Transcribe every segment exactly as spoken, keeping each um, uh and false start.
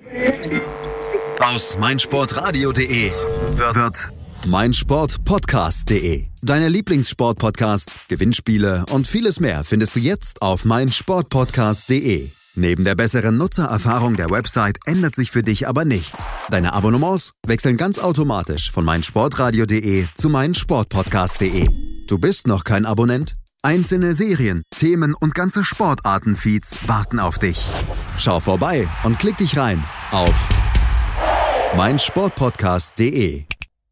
Aus meinsportradio punkt de wird meinsportpodcast punkt de. Deine Lieblingssportpodcasts, Gewinnspiele und vieles mehr findest du jetzt auf meinsportpodcast punkt de. Neben der besseren Nutzererfahrung der Website ändert sich für dich aber nichts. Deine Abonnements wechseln ganz automatisch von meinsportradio punkt de zu meinsportpodcast punkt de. Du bist noch kein Abonnent? Einzelne Serien, Themen und ganze Sportarten-Feeds warten auf dich. Schau vorbei und klick dich rein auf meinsportpodcast punkt de.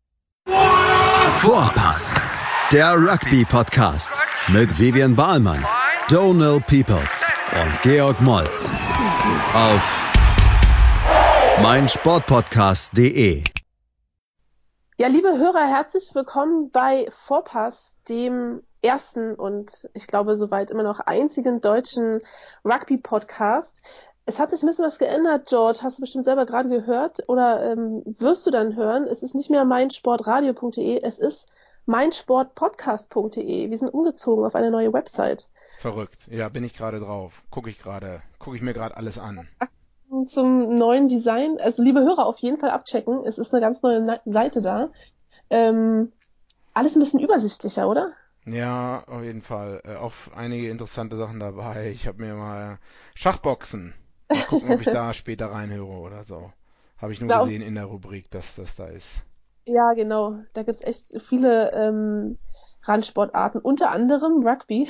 Vorpass, der Rugby-Podcast mit Vivian Bahlmann, Donald Peoples und Georg Moltz auf meinsportpodcast punkt de. Ja, liebe Hörer, herzlich willkommen bei Vorpass, dem ersten und ich glaube soweit immer noch einzigen deutschen Rugby-Podcast. Es hat sich ein bisschen was geändert, George. Hast du bestimmt selber gerade gehört oder ähm, wirst du dann hören? Es ist nicht mehr meinsportradio punkt de, es ist meinsportpodcast punkt de. Wir sind umgezogen auf eine neue Website. Verrückt. Ja, bin ich gerade drauf. Gucke ich gerade, gucke ich mir gerade alles an. Zum neuen Design. Also liebe Hörer, auf jeden Fall abchecken. Es ist eine ganz neue Na- Seite da. Ähm, alles ein bisschen übersichtlicher, oder? Ja, auf jeden Fall. Äh, auch einige interessante Sachen dabei. Ich habe mir mal Schachboxen. Mal gucken, ob ich da später reinhöre oder so. Habe ich nur Ja, gesehen in der Rubrik, dass das da ist. Ja, genau. Da gibt's echt viele ähm, Randsportarten, unter anderem Rugby.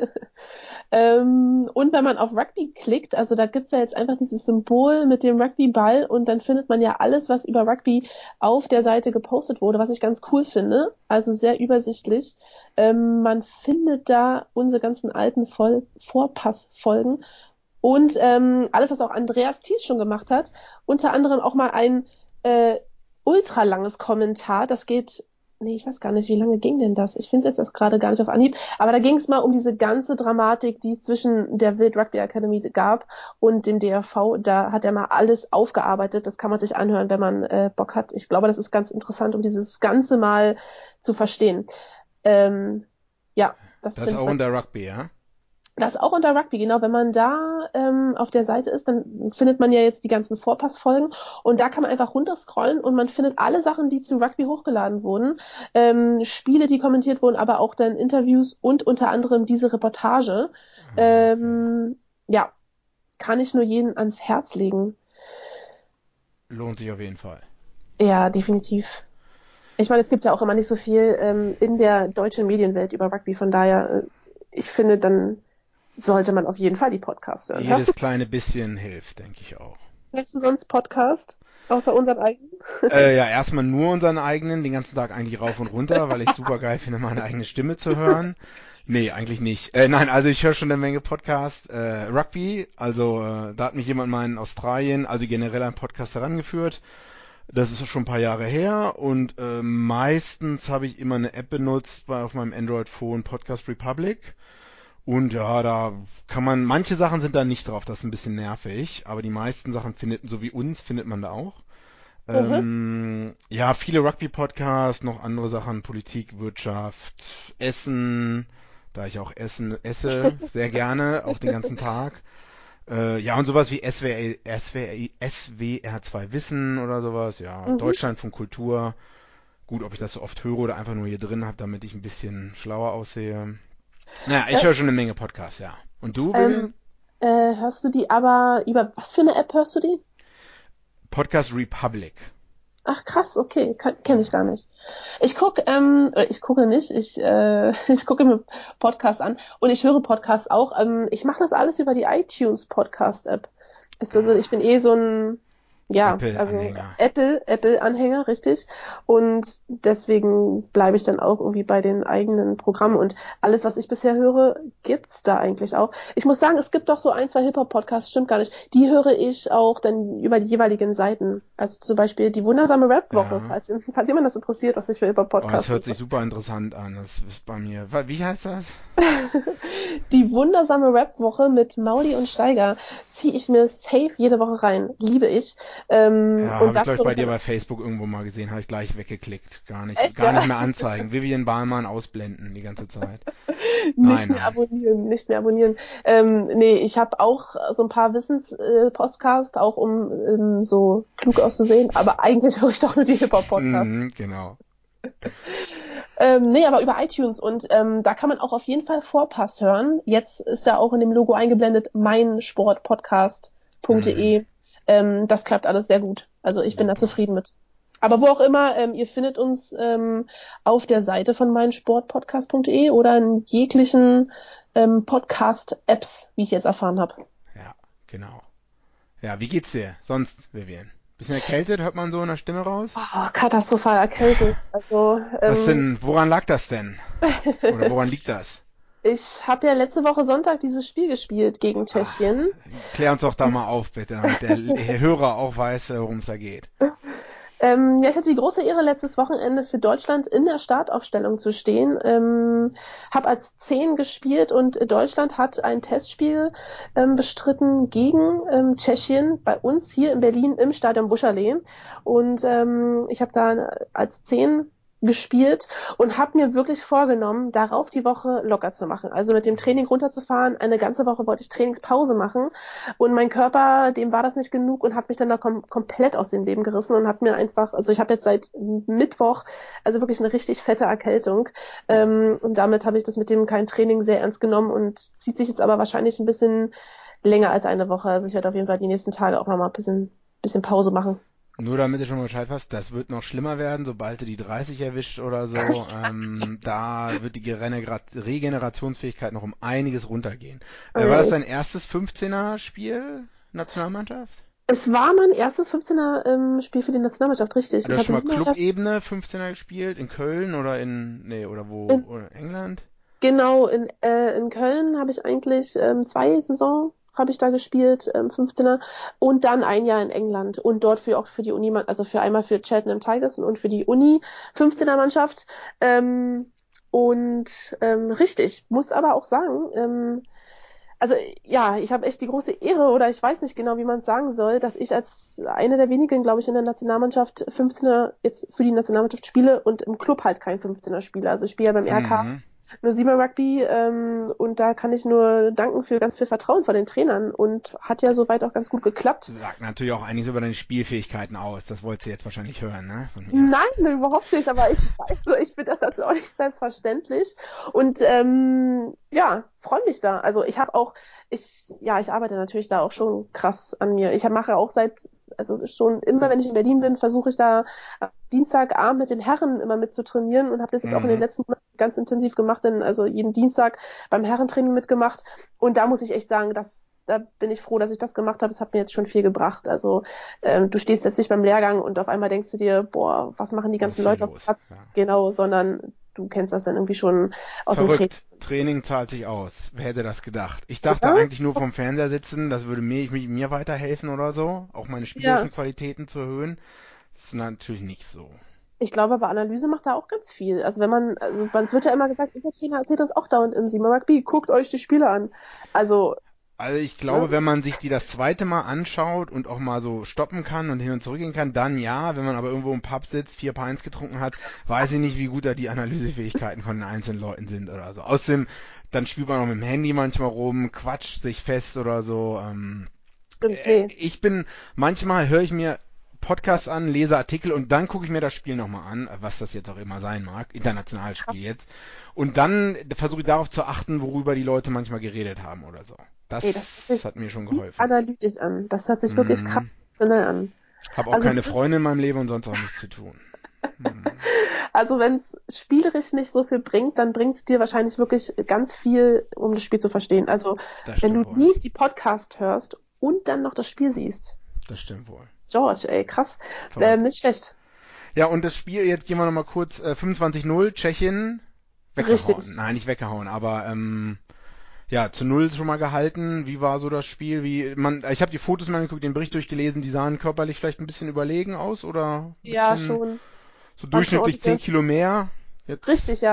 ähm, und wenn man auf Rugby klickt, also da gibt's ja jetzt einfach dieses Symbol mit dem Rugbyball und dann findet man ja alles, was über Rugby auf der Seite gepostet wurde, was ich ganz cool finde. Also sehr übersichtlich. Ähm, man findet da unsere ganzen alten Voll- Vorpassfolgen und ähm, alles, was auch Andreas Thies schon gemacht hat. Unter anderem auch mal ein äh, ultralanges Kommentar. Das geht, nee, ich weiß gar nicht, wie lange ging denn das? Ich finde es jetzt gerade gar nicht auf Anhieb. Aber da ging es mal um diese ganze Dramatik, die es zwischen der Wild Rugby Academy gab und dem D R V. Da hat er mal alles aufgearbeitet. Das kann man sich anhören, wenn man äh, Bock hat. Ich glaube, das ist ganz interessant, um dieses Ganze mal zu verstehen. Ähm, ja, das, Das ist auch unter Rugby, ja? Das auch unter Rugby, genau. Wenn man da ähm, auf der Seite ist, dann findet man ja jetzt die ganzen Vorpassfolgen und da kann man einfach runterscrollen und man findet alle Sachen, die zum Rugby hochgeladen wurden, ähm, Spiele, die kommentiert wurden, aber auch dann Interviews und unter anderem diese Reportage. Ähm, ja, kann ich nur jeden ans Herz legen. Lohnt sich auf jeden Fall. Ja, definitiv. Ich meine, es gibt ja auch immer nicht so viel ähm, in der deutschen Medienwelt über Rugby, von daher, äh, ich finde, dann sollte man auf jeden Fall die Podcasts hören. Jedes Hörst kleine bisschen hilft, denke ich auch. du, hörst du sonst Podcast? Außer unseren eigenen? Äh, ja, erstmal nur unseren eigenen, den ganzen Tag eigentlich rauf und runter, weil ich super geil finde, meine eigene Stimme zu hören. Nee, eigentlich nicht. Äh, nein, also ich höre schon eine Menge Podcasts. Äh, Rugby, also äh, da hat mich jemand mal in Australien, also generell einen Podcast herangeführt. Das ist schon ein paar Jahre her und äh, meistens habe ich immer eine App benutzt bei, auf meinem Android-Phone, Podcast Republic. Und ja, da kann man, manche Sachen sind da nicht drauf, das ist ein bisschen nervig, aber die meisten Sachen findet, so wie uns, findet man da auch. Mhm. Ähm, ja, viele Rugby-Podcasts, noch andere Sachen, Politik, Wirtschaft, Essen, da ich auch Essen esse, sehr gerne, auch den ganzen Tag. Äh, ja, und sowas wie S W R, S W R, S W R zwei Wissen oder sowas, ja, Mhm. Deutschlandfunk Kultur. Gut, ob ich das so oft höre oder einfach nur hier drin habe, damit ich ein bisschen schlauer aussehe. Naja, ich Äh, höre schon eine Menge Podcasts, ja. Und du, Vivian? Ähm, äh, hörst du die aber über, was für eine App hörst du die? Podcast Republic. Ach krass, okay, kenne ich gar nicht. Ich gucke, ähm, äh, ich gucke nicht, ich, äh, ich gucke mir Podcasts an und ich höre Podcasts auch. Ähm, ich mache das alles über die iTunes Podcast App. Also ich bin eh so ein, ja, also Apple-Anhänger. Apple, Apple-Anhänger, richtig. Und deswegen bleibe ich dann auch irgendwie bei den eigenen Programmen. Und alles, was ich bisher höre, gibt's da eigentlich auch. Ich muss sagen, es gibt doch so ein, zwei Hip-Hop-Podcasts, stimmt gar nicht. Die höre ich auch dann über die jeweiligen Seiten. Also zum Beispiel die wundersame Rap-Woche, Ja. falls, falls jemand das interessiert, was ich für Oh, Hip-Hop-Podcasts das hört sich höre. super interessant an. Das ist bei mir. Wa- Wie heißt das? Die wundersame Rap-Woche mit Mauli und Steiger ziehe ich mir safe jede Woche rein. Liebe ich. Ähm, Ja, und habe ich, das glaube ich, guck bei ich dir dann- bei Facebook irgendwo mal gesehen, habe ich gleich weggeklickt. Gar nicht, Echt, gar ja? nicht mehr anzeigen. Vivian Bahlmann ausblenden die ganze Zeit. Nicht Nein, mehr nein. abonnieren, nicht mehr abonnieren. Ähm, nee, ich habe auch so ein paar Wissens-Podcasts, auch um ähm, so klug auszusehen, aber eigentlich höre ich doch nur die Hip-Hop-Podcasts. Mhm, genau. Ähm, nee, aber über iTunes und ähm, da kann man auch auf jeden Fall Vorpass hören. Jetzt ist da auch in dem Logo eingeblendet meinsportpodcast punkt de. Mhm. Ähm, das klappt alles sehr gut. Also ich bin da Super. zufrieden mit. Aber wo auch immer, ähm, ihr findet uns ähm, auf der Seite von meinsportpodcast punkt de oder in jeglichen ähm, Podcast-Apps, wie ich jetzt erfahren habe. Ja, genau. Ja, wie geht's dir sonst, Vivian? Bisschen erkältet, hört man so in der Stimme raus? Oh, katastrophal erkältet. Also Was ähm, denn, woran lag das denn? Oder woran liegt das? ich habe ja letzte Woche Sonntag dieses Spiel gespielt gegen Tschechien. Klär uns doch da mal auf, bitte, damit der Hörer auch weiß, worum es da geht. Ähm, ja, ich hatte die große Ehre, letztes Wochenende für Deutschland in der Startaufstellung zu stehen. Ähm, habe als Zehn gespielt und Deutschland hat ein Testspiel ähm, bestritten gegen ähm, Tschechien bei uns hier in Berlin im Stadion Buschallee. Und ähm, ich habe da als Zehn gespielt und habe mir wirklich vorgenommen, darauf die Woche locker zu machen. Also mit dem Training runterzufahren. Eine ganze Woche wollte ich Trainingspause machen und mein Körper, dem war das nicht genug und hat mich dann da kom- komplett aus dem Leben gerissen und hat mir einfach, also ich habe jetzt seit Mittwoch also wirklich eine richtig fette Erkältung ähm, und damit habe ich das mit dem kein Training sehr ernst genommen und zieht sich jetzt aber wahrscheinlich ein bisschen länger als eine Woche. Also ich werde auf jeden Fall die nächsten Tage auch nochmal ein bisschen, bisschen Pause machen. Nur damit ihr schon mal Bescheid wisst, das wird noch schlimmer werden, sobald du die dreißig erwischt oder so. Ähm, da wird die Regenerat- Regenerationsfähigkeit noch um einiges runtergehen. Äh, war das dein erstes fünfzehner-Spiel, Nationalmannschaft? Es war mein erstes fünfzehner-Spiel für die Nationalmannschaft, richtig. Du Ich hast schon mal hatte Clubebene fünfzehner gespielt, in Köln oder in, nee, oder wo, In- oder in England? Genau, in, äh, in Köln habe ich eigentlich ähm, zwei Saison habe ich da gespielt, ähm, fünfzehner, und dann ein Jahr in England und dort für auch für die Uni, also für einmal für Cheltenham Tigers und für die Uni fünfzehner Mannschaft. Ähm, und ähm, richtig, muss aber auch sagen, ähm, also ja, ich habe echt die große Ehre oder ich weiß nicht genau, wie man es sagen soll, dass ich als eine der wenigen, glaube ich, in der Nationalmannschaft fünfzehner jetzt für die Nationalmannschaft spiele und im Club halt kein fünfzehner spiele. Also ich spiele ja beim R K Mhm. nur Siemer Rugby ähm, und da kann ich nur danken für ganz viel Vertrauen von den Trainern und hat ja soweit auch ganz gut geklappt. Sagt natürlich auch einiges über deine Spielfähigkeiten aus. Das wolltest du jetzt wahrscheinlich hören, ne? Von mir. Nein, überhaupt nicht, aber ich weiß so, ich finde das jetzt auch nicht selbstverständlich und ähm, ja, freue mich da. Also ich habe auch, ich, ja, ich arbeite natürlich da auch schon krass an mir. Ich hab, mache auch seit, also es ist schon immer, wenn ich in Berlin bin, versuche ich da Dienstagabend mit den Herren immer mit zu trainieren und habe das jetzt Mhm. auch in den letzten Monaten ganz intensiv gemacht, denn also jeden Dienstag beim Herrentraining mitgemacht und da muss ich echt sagen, dass da bin ich froh, dass ich das gemacht habe. Es hat mir jetzt schon viel gebracht. Also ähm, du stehst jetzt nicht beim Lehrgang und auf einmal denkst du dir, boah, was machen die ganzen Was ist Leute hier auf dem los? Platz? Ja. Genau, sondern du kennst das dann irgendwie schon aus dem Training. Verrückt. Training zahlt sich aus. Wer hätte das gedacht? Ich dachte Ja. eigentlich nur vom Fernseher sitzen, das würde mir, mir, mir weiterhelfen oder so, auch meine spielerischen Ja. Qualitäten zu erhöhen. Das ist natürlich nicht so. Ich glaube aber, Analyse macht da auch ganz viel. Also wenn man, also es wird ja immer gesagt, unser Trainer erzählt uns auch dauernd im Siemer Rugby, guckt euch die Spiele an. Also, Also ich glaube, Ja. wenn man sich die das zweite Mal anschaut und auch mal so stoppen kann und hin und zurück gehen kann, dann ja. Wenn man aber irgendwo im Pub sitzt, vier Pints getrunken hat, weiß ich nicht, wie gut da die Analysefähigkeiten von den einzelnen Leuten sind oder so. Außerdem, dann spielt man auch mit dem Handy manchmal rum, quatscht sich fest oder so. Ähm, stimmt, äh, nee. ich bin, manchmal höre ich mir Podcasts an, lese Artikel und dann gucke ich mir das Spiel nochmal an, was das jetzt auch immer sein mag, internationales Spiel jetzt. Und dann versuche ich darauf zu achten, worüber die Leute manchmal geredet haben oder so. Das, Ey, das hört sich hat mir schon Ganz geholfen. analytisch an. Das hört sich wirklich Mhm. krass professionell an. Habe auch Also keine das ist- Freunde in meinem Leben und sonst auch nichts zu tun. Mhm. Also wenn es spielerisch nicht so viel bringt, dann bringt es dir wahrscheinlich wirklich ganz viel, um das Spiel zu verstehen. Also Das wenn stimmt du wohl. liest, die Podcast hörst und dann noch das Spiel siehst. Das stimmt wohl. George, ey, krass. Verrückt. Ähm, nicht schlecht. Ja, und das Spiel, jetzt gehen wir nochmal kurz, äh, fünfundzwanzig null, Tschechien, weggehauen. Richtig. Nein, nicht weggehauen, aber ähm, ja, zu null schon mal gehalten. Wie war so das Spiel? Wie man, ich habe die Fotos mal angeguckt, den Bericht durchgelesen, die sahen körperlich vielleicht ein bisschen überlegen aus oder ein Ja, bisschen schon. so durchschnittlich ordentliche- zehn Kilo mehr. Jetzt, Richtig, ja.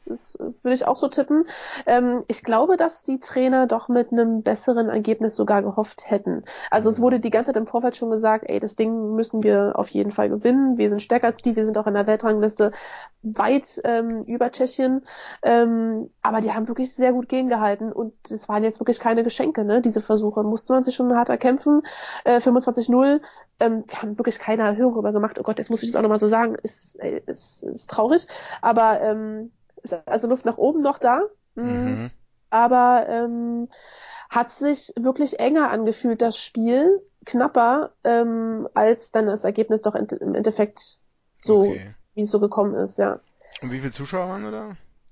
Das würde ich auch so tippen. Ähm, ich glaube, dass die Trainer doch mit einem besseren Ergebnis sogar gehofft hätten. Also es wurde die ganze Zeit im Vorfeld schon gesagt, ey, das Ding müssen wir auf jeden Fall gewinnen. Wir sind stärker als die, wir sind auch in der Weltrangliste weit ähm, über Tschechien. Ähm, aber die haben wirklich sehr gut gegengehalten und es waren jetzt wirklich keine Geschenke, ne? Diese Versuche. Musste man sich schon hart erkämpfen. Äh, fünfundzwanzig null. Ähm, wir haben wirklich keine Erhöhung darüber gemacht. Oh Gott, jetzt muss ich das auch nochmal so sagen. Ist, ey, ist, ist traurig. Aber ähm, ist also Luft nach oben noch da. Mhm. Aber ähm, hat sich wirklich enger angefühlt, das Spiel. Knapper, ähm, als dann das Ergebnis doch in, im Endeffekt so, okay. wie es so gekommen ist, ja. Und wie viele Zuschauer waren da?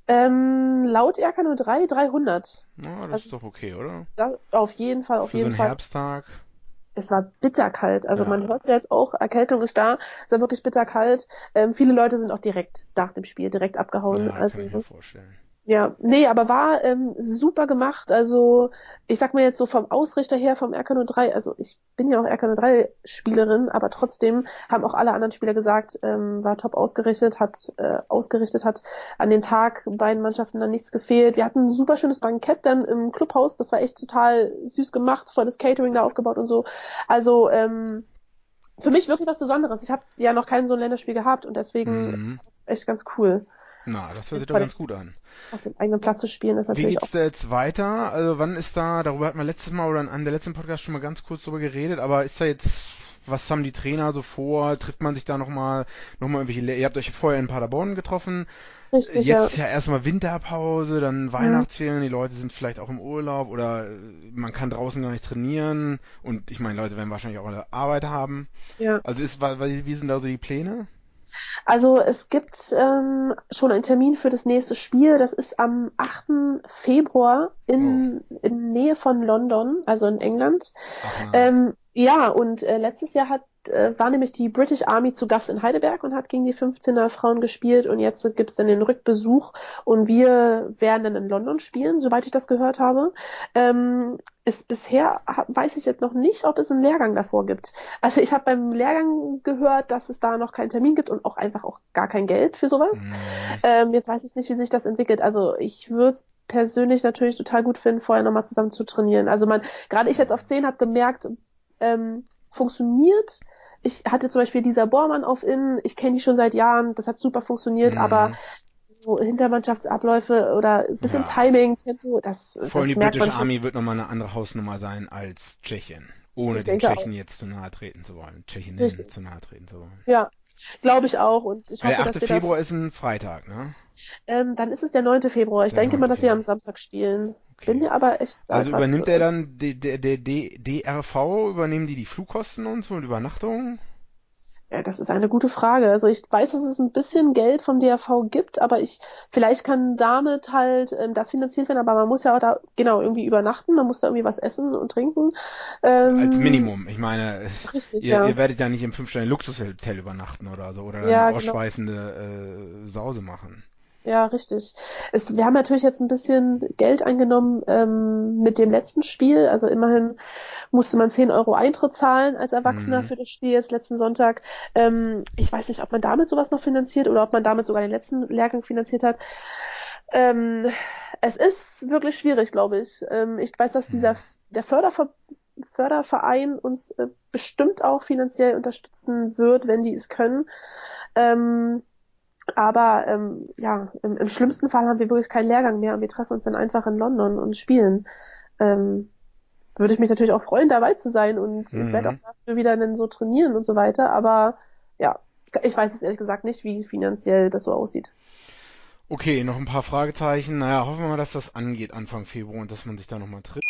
Ähm, laut R K null drei dreihundert. Na, das also, ist doch okay, oder? Da, auf jeden Fall, auf Für jeden so einen Fall. Herbsttag. Es war bitterkalt, also ja. Man hört ja jetzt auch, Erkältung ist da, es war wirklich bitterkalt. Ähm, viele Leute sind auch direkt nach dem Spiel direkt abgehauen. Ja, also, kann ich mir vorstellen. Ja, nee, aber war ähm, super gemacht. Also ich sag mal jetzt so vom Ausrichter her, vom R K null drei, also ich bin ja auch R K null drei Spielerin, aber trotzdem haben auch alle anderen Spieler gesagt, ähm, war top ausgerichtet, hat äh, ausgerichtet, hat an den Tag beiden Mannschaften dann nichts gefehlt. Wir hatten ein super schönes Bankett dann im Clubhaus, das war echt total süß gemacht, voll das Catering da aufgebaut und so. Also ähm, für mich wirklich was Besonderes. Ich habe ja noch kein so ein Länderspiel gehabt und deswegen mhm. war das echt ganz cool. Na, das hört sich doch ganz gut an. Auf dem eigenen Platz zu spielen ist natürlich auch... Wie geht's auch... da jetzt weiter? Also wann ist da, darüber hatten wir letztes Mal oder in einem der letzten Podcasts schon mal ganz kurz drüber geredet, aber ist da jetzt, was haben die Trainer so vor? Trifft man sich da nochmal, nochmal irgendwelche, ihr habt euch vorher in Paderborn getroffen. Richtig, jetzt ja. ist ja erstmal Winterpause, dann Weihnachtsferien, mhm. die Leute sind vielleicht auch im Urlaub oder man kann draußen gar nicht trainieren und ich meine, Leute werden wahrscheinlich auch alle Arbeit haben. Ja. Also ist, wie sind da so die Pläne? Also es gibt ähm, schon einen Termin für das nächste Spiel. Das ist am achten Februar in, oh. in Nähe von London, also in England. Ähm, ja, und äh, letztes Jahr hat äh, war nämlich die British Army zu Gast in Heidelberg und hat gegen die fünfzehner Frauen gespielt und jetzt äh, gibt's dann den Rückbesuch und wir werden dann in London spielen, soweit ich das gehört habe. Ähm, ist bisher weiß ich jetzt noch nicht, ob es einen Lehrgang davor gibt. Also ich habe beim Lehrgang gehört, dass es da noch keinen Termin gibt und auch einfach auch gar kein Geld für sowas. Mhm. Ähm, jetzt weiß ich nicht, wie sich das entwickelt. Also ich würde es persönlich natürlich total gut finden, vorher nochmal zusammen zu trainieren. Also man, gerade ich jetzt auf zehn habe gemerkt, ähm, funktioniert. Ich hatte zum Beispiel dieser Bormann auf Innen, ich kenne die schon seit Jahren, das hat super funktioniert, mhm. aber so Hintermannschaftsabläufe oder ein bisschen ja. Timing, Tempo, das Vor allem die merkt British man Army wird nochmal eine andere Hausnummer sein als Tschechien, ohne ich den Tschechen auch. jetzt zu nahe treten zu wollen, Tschechinnen zu nahe treten zu wollen. Ja, glaube ich auch. Und ich hoffe, der achte dass wir Februar das, ist ein Freitag, ne? Ähm, dann ist es der neunte Februar. Ich der denke mal, dass wir am Samstag spielen. Okay. Bin mir aber echt... Also übernimmt er dann der D R V, übernehmen die die Flugkosten und so und Übernachtungen? Ja, das ist eine gute Frage. Also ich weiß, dass es ein bisschen Geld vom D R V gibt, aber ich vielleicht kann damit halt ähm, das finanziert werden, aber man muss ja auch da genau irgendwie übernachten, man muss da irgendwie was essen und trinken. Ähm, Als Minimum. Ich meine, richtig, ihr, ja. ihr werdet ja nicht im fünf-Sterne-Luxushotel übernachten oder so oder ja, eine genau. ausschweifende äh, Sause machen. Ja, richtig. Es, wir haben natürlich jetzt ein bisschen Geld eingenommen ähm, mit dem letzten Spiel. Also immerhin musste man zehn Euro Eintritt zahlen als Erwachsener mhm. für das Spiel jetzt letzten Sonntag. Ähm, ich weiß nicht, ob man damit sowas noch finanziert oder ob man damit sogar den letzten Lehrgang finanziert hat. Ähm, es ist wirklich schwierig, glaube ich. Ähm, ich weiß, dass dieser der Förderver Förderverein uns äh, bestimmt auch finanziell unterstützen wird, wenn die es können. Ähm, Aber ähm, ja, im, im schlimmsten Fall haben wir wirklich keinen Lehrgang mehr und wir treffen uns dann einfach in London und spielen. Ähm, würde ich mich natürlich auch freuen, dabei zu sein und mhm. werde auch dafür wieder dann so trainieren und so weiter. Aber ja, ich weiß es ehrlich gesagt nicht, wie finanziell das so aussieht. Okay, noch ein paar Fragezeichen. Naja, hoffen wir mal, dass das angeht Anfang Februar und dass man sich da nochmal trifft.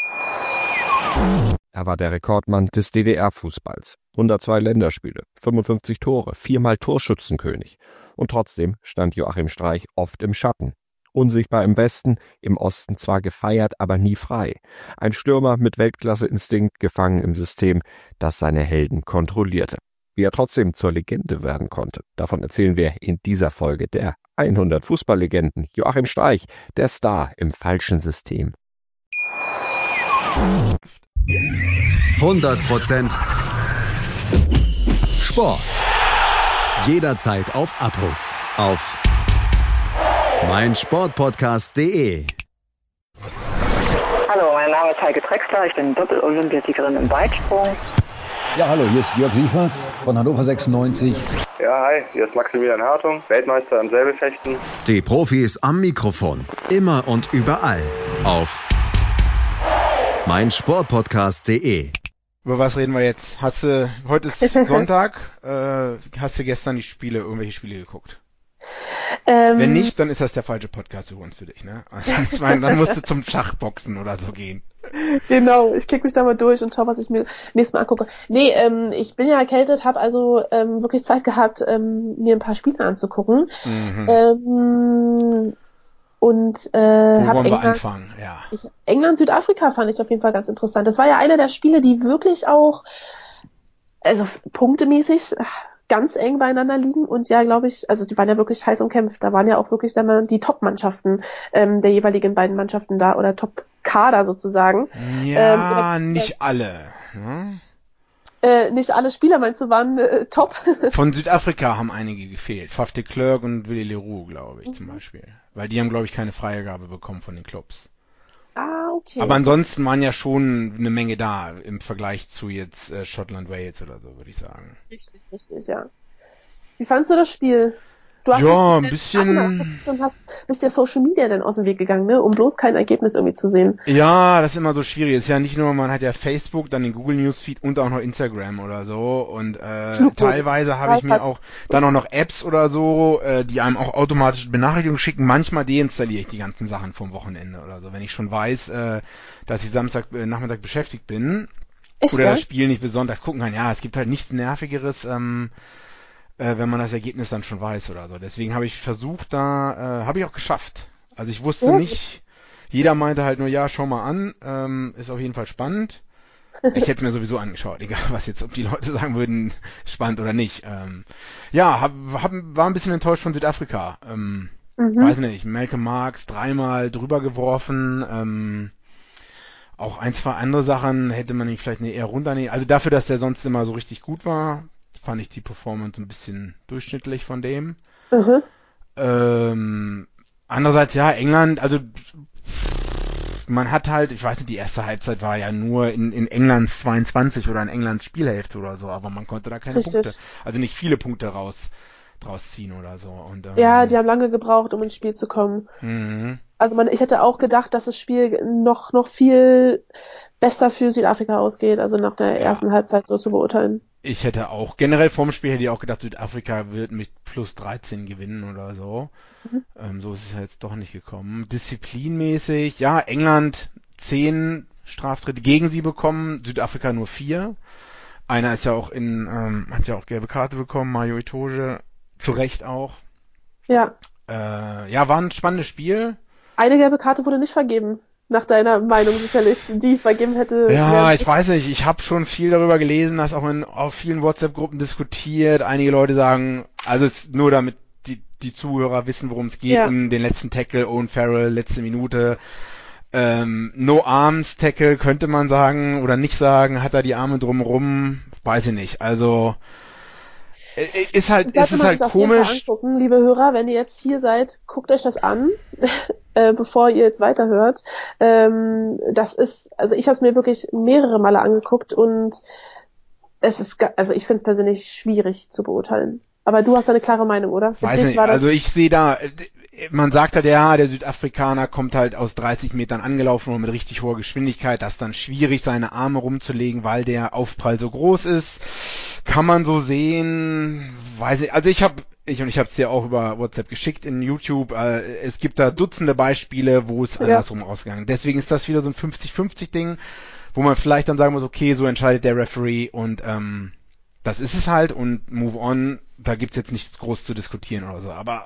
Er war der Rekordmann des D D R-Fußballs. hundertzwei Länderspiele, fünfundfünfzig Tore, viermal Torschützenkönig. Und trotzdem stand Joachim Streich oft im Schatten. Unsichtbar im Westen, im Osten zwar gefeiert, aber nie frei. Ein Stürmer mit Weltklasse-Instinkt, gefangen im System, das seine Helden kontrollierte. Wie er trotzdem zur Legende werden konnte, davon erzählen wir in dieser Folge der hundert Fußballlegenden. Joachim Streich, der Star im falschen System. hundert Prozent Sport. Jederzeit auf Abruf. Auf mein Sportpodcast punkt de. Hallo, mein Name ist Heike Drexler, ich bin Doppel-Olympiasiegerin im Weitsprung. Ja, hallo, hier ist Jörg Sievers von Hannover sechsundneunzig. Ja, hi, hier ist Maximilian Hartung, Weltmeister im Säbelfechten. Die Profis am Mikrofon, immer und überall auf mein Sportpodcast punkt de. Über was reden wir jetzt? Hast du, heute ist Sonntag, äh, hast du gestern die Spiele, irgendwelche Spiele geguckt? Ähm, Wenn nicht, dann ist das der falsche Podcast übrigens für dich, ne? Also, ich meine, dann musst du zum Schachboxen oder so gehen. Genau, ich klicke mich da mal durch und schaue, was ich mir nächstes Mal angucke. Nee, ähm, ich bin ja erkältet, habe also ähm, wirklich Zeit gehabt, ähm, mir ein paar Spiele anzugucken. Mhm. Ähm, und äh, Wo hab wollen wir England, anfangen? Ja. ich, England, Südafrika fand ich auf jeden Fall ganz interessant. Das war ja einer der Spiele, die wirklich auch, also punktemäßig ganz eng beieinander liegen und ja, glaube ich, also die waren ja wirklich heiß umkämpft. Da waren ja auch wirklich dann mal die Top-Mannschaften ähm, der jeweiligen beiden Mannschaften da oder Top-Kader sozusagen. Ja, ähm, nicht das, alle. Ne? Äh, nicht alle Spieler, meinst du, waren äh, top? Von Südafrika haben einige gefehlt. Faf de Klerk und Willy Leroux, glaube ich, mhm. zum Beispiel. Weil die haben, glaube ich, keine Freigabe bekommen von den Clubs. Ah, okay. Aber ansonsten waren ja schon eine Menge da im Vergleich zu jetzt äh, Schottland, Wales oder so, würde ich sagen. Richtig, richtig, ja. Wie fandst du das Spiel? Du hast ja, es ein bisschen. Und hast, bist ja Social Media dann aus dem Weg gegangen, ne? Um bloß kein Ergebnis irgendwie zu sehen. Ja, das ist immer so schwierig. Es ist ja nicht nur, man hat ja Facebook, dann den Google Newsfeed und auch noch Instagram oder so. Und äh, teilweise habe ich mir auch dann auch noch Apps oder so, äh, die einem auch automatisch Benachrichtigungen schicken. Manchmal deinstalliere ich die ganzen Sachen vom Wochenende oder so, wenn ich schon weiß, äh, dass ich Samstag äh, Nachmittag beschäftigt bin. Echt, oder ja? das Spiel nicht besonders gucken kann. Ja, es gibt halt nichts Nervigeres, ähm, äh, wenn man das Ergebnis dann schon weiß oder so. Deswegen habe ich versucht, da, äh, habe ich auch geschafft. Also ich wusste ja. nicht, jeder meinte halt nur, ja, schau mal an, ähm, ist auf jeden Fall spannend. Ich hätte mir sowieso angeschaut, egal was jetzt, ob die Leute sagen würden, spannend oder nicht. Ähm, ja, hab, hab, war ein bisschen enttäuscht von Südafrika. Ähm, mhm. Weiß nicht, Malcolm Marx dreimal drüber geworfen, ähm, auch ein, zwei andere Sachen hätte man ihn vielleicht eher runternehmen. Also dafür, dass der sonst immer so richtig gut war, fand ich die Performance ein bisschen durchschnittlich von dem. Mhm. Ähm, andererseits, ja, England, also man hat halt, ich weiß nicht, die erste Halbzeit war ja nur in, in Englands zweiundzwanzig oder in Englands Spielhälfte oder so, aber man konnte da keine Richtig. Punkte, also nicht viele Punkte raus, draus ziehen oder so. Und, ähm, ja, die haben lange gebraucht, um ins Spiel zu kommen. Mhm. Also man, ich hätte auch gedacht, dass das Spiel noch, noch viel besser für Südafrika ausgeht, also nach der ja. ersten Halbzeit so zu beurteilen. Ich hätte auch, generell vorm Spiel hätte ich auch gedacht, Südafrika wird mit plus dreizehn gewinnen oder so. Mhm. Ähm, so ist es ja jetzt doch nicht gekommen. Disziplinmäßig, ja, England zehn Straftritte gegen sie bekommen, Südafrika nur vier. Einer ist ja auch in, ähm, hat ja auch gelbe Karte bekommen, Mario Itoje, zu Recht auch. Ja. Äh, ja, war ein spannendes Spiel. Eine gelbe Karte wurde nicht vergeben. Nach deiner Meinung sicherlich, die vergeben hätte. Ja, ich weiß nicht, ich habe schon viel darüber gelesen, das auch in auf vielen WhatsApp-Gruppen diskutiert. Einige Leute sagen, also es, nur damit die, die Zuhörer wissen, worum es geht, ja. um den letzten Tackle, Owen Farrell, letzte Minute. Ähm, No-Arms-Tackle könnte man sagen oder nicht sagen, hat er die Arme drumherum, weiß ich nicht. Also ist halt, ist es halt komisch. Angucken, liebe Hörer, wenn ihr jetzt hier seid, guckt euch das an, äh, bevor ihr jetzt weiterhört. Ähm, das ist, also ich habe es mir wirklich mehrere Male angeguckt und es ist, also ich finde es persönlich schwierig zu beurteilen. Aber du hast eine klare Meinung, oder? Für Weiß dich nicht, war das also ich sehe da, man sagt halt, ja, der Südafrikaner kommt halt aus dreißig Metern angelaufen und mit richtig hoher Geschwindigkeit, das ist dann schwierig, seine Arme rumzulegen, weil der Aufprall so groß ist. Kann man so sehen, weiß ich, also ich habe, ich und ich habe es dir auch über WhatsApp geschickt in YouTube, äh, es gibt da Dutzende Beispiele, wo es ja. andersrum ausgegangen ist. Deswegen ist das wieder so ein fünfzig fünfzig Ding, wo man vielleicht dann sagen muss, okay, so entscheidet der Referee und ähm, das ist es halt und move on, da gibt's jetzt nichts groß zu diskutieren oder so, aber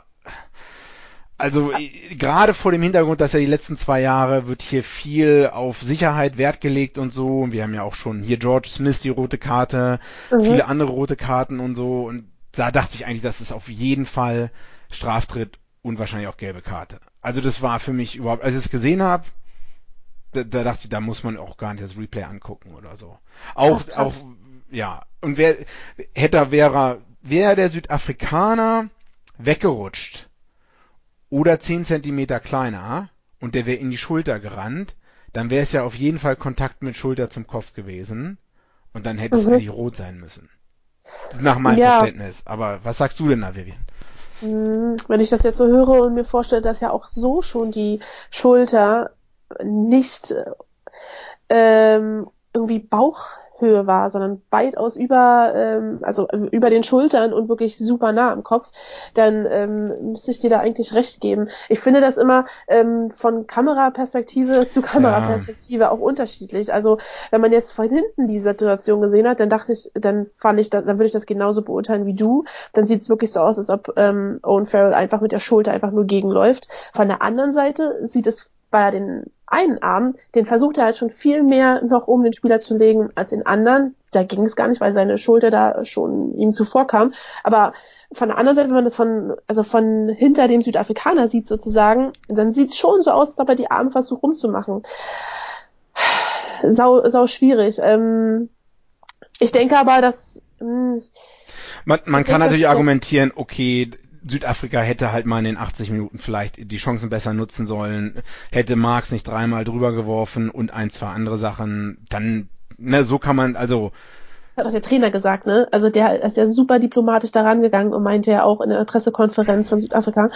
also gerade vor dem Hintergrund, dass ja die letzten zwei Jahre wird hier viel auf Sicherheit Wert gelegt und so. Und wir haben ja auch schon hier George Smith die rote Karte, mhm. viele andere rote Karten und so. Und da dachte ich eigentlich, das ist auf jeden Fall Straftritt und wahrscheinlich auch gelbe Karte. Also das war für mich überhaupt, als ich es gesehen habe, da, da dachte ich, da muss man auch gar nicht das Replay angucken oder so. Auch, Ach, auch ja. Und wer hätte wäre, wäre der Südafrikaner weggerutscht oder zehn Zentimeter kleiner und der wäre in die Schulter gerannt, dann wäre es ja auf jeden Fall Kontakt mit Schulter zum Kopf gewesen und dann hätte es Mhm. eigentlich rot sein müssen. Nach meinem Ja. Verständnis. Aber was sagst du denn da, Vivian? Hm, Wenn ich das jetzt so höre und mir vorstelle, dass ja auch so schon die Schulter nicht ähm, irgendwie Bauchhöhe war, sondern weitaus über, ähm, also über den Schultern und wirklich super nah am Kopf, dann ähm, müsste ich dir da eigentlich recht geben. Ich finde das immer ähm, von Kameraperspektive zu Kameraperspektive auch unterschiedlich. Also wenn man jetzt von hinten die Situation gesehen hat, dann dachte ich, dann fand ich, dann würde ich das genauso beurteilen wie du. Dann sieht es wirklich so aus, als ob ähm, Owen Farrell einfach mit der Schulter einfach nur gegenläuft. Von der anderen Seite sieht es bei den einen Arm, den versucht er halt schon viel mehr noch um den Spieler zu legen als den anderen. Da ging es gar nicht, weil seine Schulter da schon ihm zuvorkam. Aber von der anderen Seite, wenn man das von, also von hinter dem Südafrikaner sieht sozusagen, dann sieht es schon so aus, als ob er die Arme versucht rumzumachen. Sau, sau schwierig. Ähm, ich denke aber, dass mh, Man, man Ich kann denke, natürlich das ist so- argumentieren, okay, Südafrika hätte halt mal in den achtzig Minuten vielleicht die Chancen besser nutzen sollen, hätte Marx nicht dreimal drüber geworfen und ein, zwei andere Sachen, dann, ne, so kann man, also, hat auch der Trainer gesagt, ne? Also der ist ja super diplomatisch da rangegangen und meinte ja auch in der Pressekonferenz von Südafrika,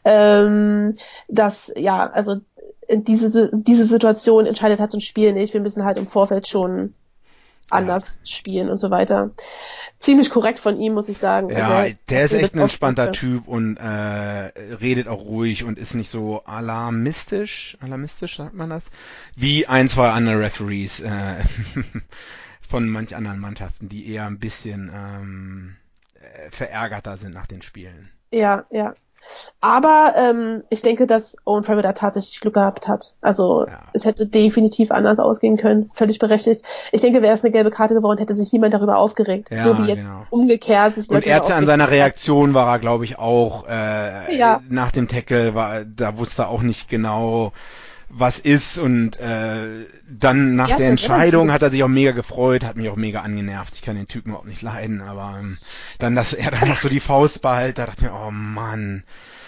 ähm, dass, ja, also diese, diese Situation entscheidet halt so ein Spiel nicht. Wir müssen halt im Vorfeld schon anders spielen und so weiter. Ziemlich korrekt von ihm, muss ich sagen. ja, Also, der ist ich hab echt ihn ein das entspannter oft- Typ und äh, redet auch ruhig und ist nicht so alarmistisch, alarmistisch sagt man das, wie ein, zwei andere Referees äh, von manch anderen Mannschaften, die eher ein bisschen ähm, äh, verärgerter sind nach den Spielen. Ja, ja. Aber ähm, ich denke, dass Owen Farrell da tatsächlich Glück gehabt hat. Also Ja. es hätte definitiv anders ausgehen können, völlig berechtigt. Ich denke, wäre es eine gelbe Karte geworden, hätte sich niemand darüber aufgeregt. Ja, so wie jetzt genau. umgekehrt sich Und Leute er an darüber seiner aufgeregt Reaktion war er, glaube ich, auch äh, Ja. nach dem Tackle, war, da wusste er auch nicht genau, was ist und äh, dann nach Ja, der so Entscheidung relativ. hat er sich auch mega gefreut, hat mich auch mega angenervt. Ich kann den Typen überhaupt nicht leiden, aber ähm, dann, dass er dann noch so die Faust behält, da dachte ich mir, oh Mann.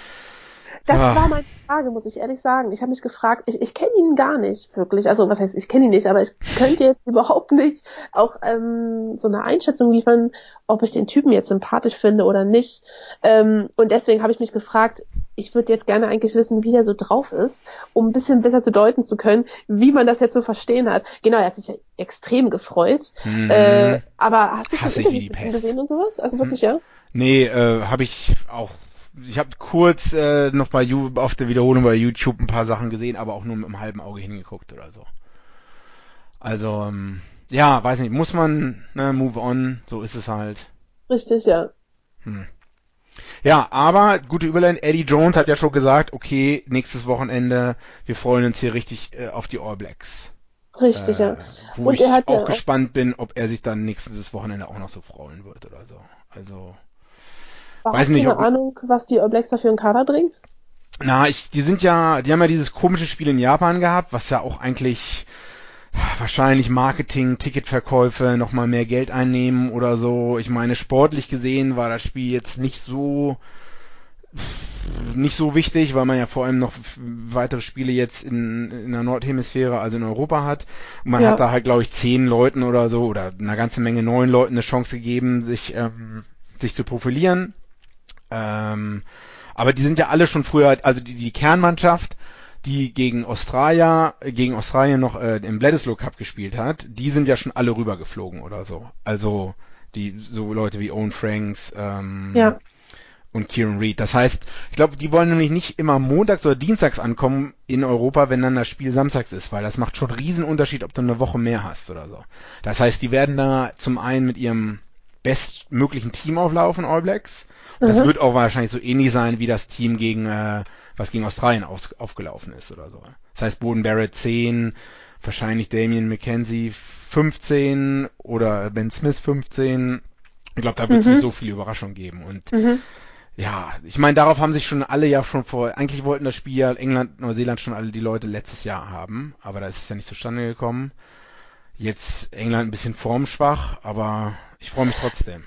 Das Ah. war meine Frage, muss ich ehrlich sagen. Ich habe mich gefragt, ich, ich kenne ihn gar nicht wirklich. Also was heißt, ich kenne ihn nicht, aber ich könnte jetzt überhaupt nicht auch ähm, so eine Einschätzung liefern, ob ich den Typen jetzt sympathisch finde oder nicht. Ähm, und deswegen habe ich mich gefragt, ich würde jetzt gerne eigentlich wissen, wie der so drauf ist, um ein bisschen besser zu deuten zu können, wie man das jetzt so verstehen hat. Genau, er hat sich ja extrem gefreut. Mhm. Äh, aber hast du schon Hasse ich wie Interviews die mit ihm Pest. gesehen und sowas? Also wirklich, ja? Nee, äh, habe ich auch. Ich habe kurz äh, noch bei You auf der Wiederholung bei YouTube ein paar Sachen gesehen, aber auch nur mit einem halben Auge hingeguckt oder so. Also, ähm, ja, weiß nicht, muss man, ne, move on, so ist es halt. Richtig, ja. Hm. Ja, aber gute Überleitung, Eddie Jones hat ja schon gesagt, okay, nächstes Wochenende, wir freuen uns hier richtig äh, auf die All Blacks. Richtig, äh, ja. Wo Und ich er hat auch ja auch- gespannt bin, ob er sich dann nächstes Wochenende auch noch so freuen wird oder so. Also, Aber weiß hast nicht, du eine ob- Ahnung, was die All Blacks da für einen Kader bringen? na, ich, die sind ja, die haben ja dieses komische Spiel in Japan gehabt, was ja auch eigentlich wahrscheinlich Marketing, Ticketverkäufe, nochmal mehr Geld einnehmen oder so. Ich meine, sportlich gesehen war das Spiel jetzt nicht so nicht so wichtig, weil man ja vor allem noch weitere Spiele jetzt in, in der Nordhemisphäre, also in Europa hat. Und man Ja. hat da halt, glaube ich, zehn Leuten oder so oder einer ganzen Menge neun Leuten eine Chance gegeben, sich, ähm, sich zu profilieren. Ähm, aber die sind ja alle schon früher, also die, die Kernmannschaft, die gegen Australien, gegen Australien noch äh, im Bledisloe Cup gespielt hat, die sind ja schon alle rübergeflogen oder so. Also die so Leute wie Owen Franks, ähm, Ja. und Kieran Reid. Das heißt, ich glaube, die wollen nämlich nicht immer montags oder dienstags ankommen in Europa, wenn dann das Spiel samstags ist, weil das macht schon einen riesen Unterschied, ob du eine Woche mehr hast oder so. Das heißt, die werden da zum einen mit ihrem bestmöglichen Team auflaufen, All Blacks. Das Mhm. wird auch wahrscheinlich so ähnlich sein wie das Team gegen äh, was gegen Australien auf, aufgelaufen ist oder so. Das heißt, Boden Barrett zehn, wahrscheinlich Damien McKenzie fünfzehn oder Ben Smith fünfzehn. Ich glaube, da wird es Mhm. nicht so viel Überraschung geben. Und Mhm. ja, ich meine, darauf haben sich schon alle ja schon vor, eigentlich wollten das Spiel ja England, Neuseeland schon alle die Leute letztes Jahr haben, aber da ist es ja nicht zustande gekommen. Jetzt England ein bisschen formschwach, aber ich freue mich trotzdem.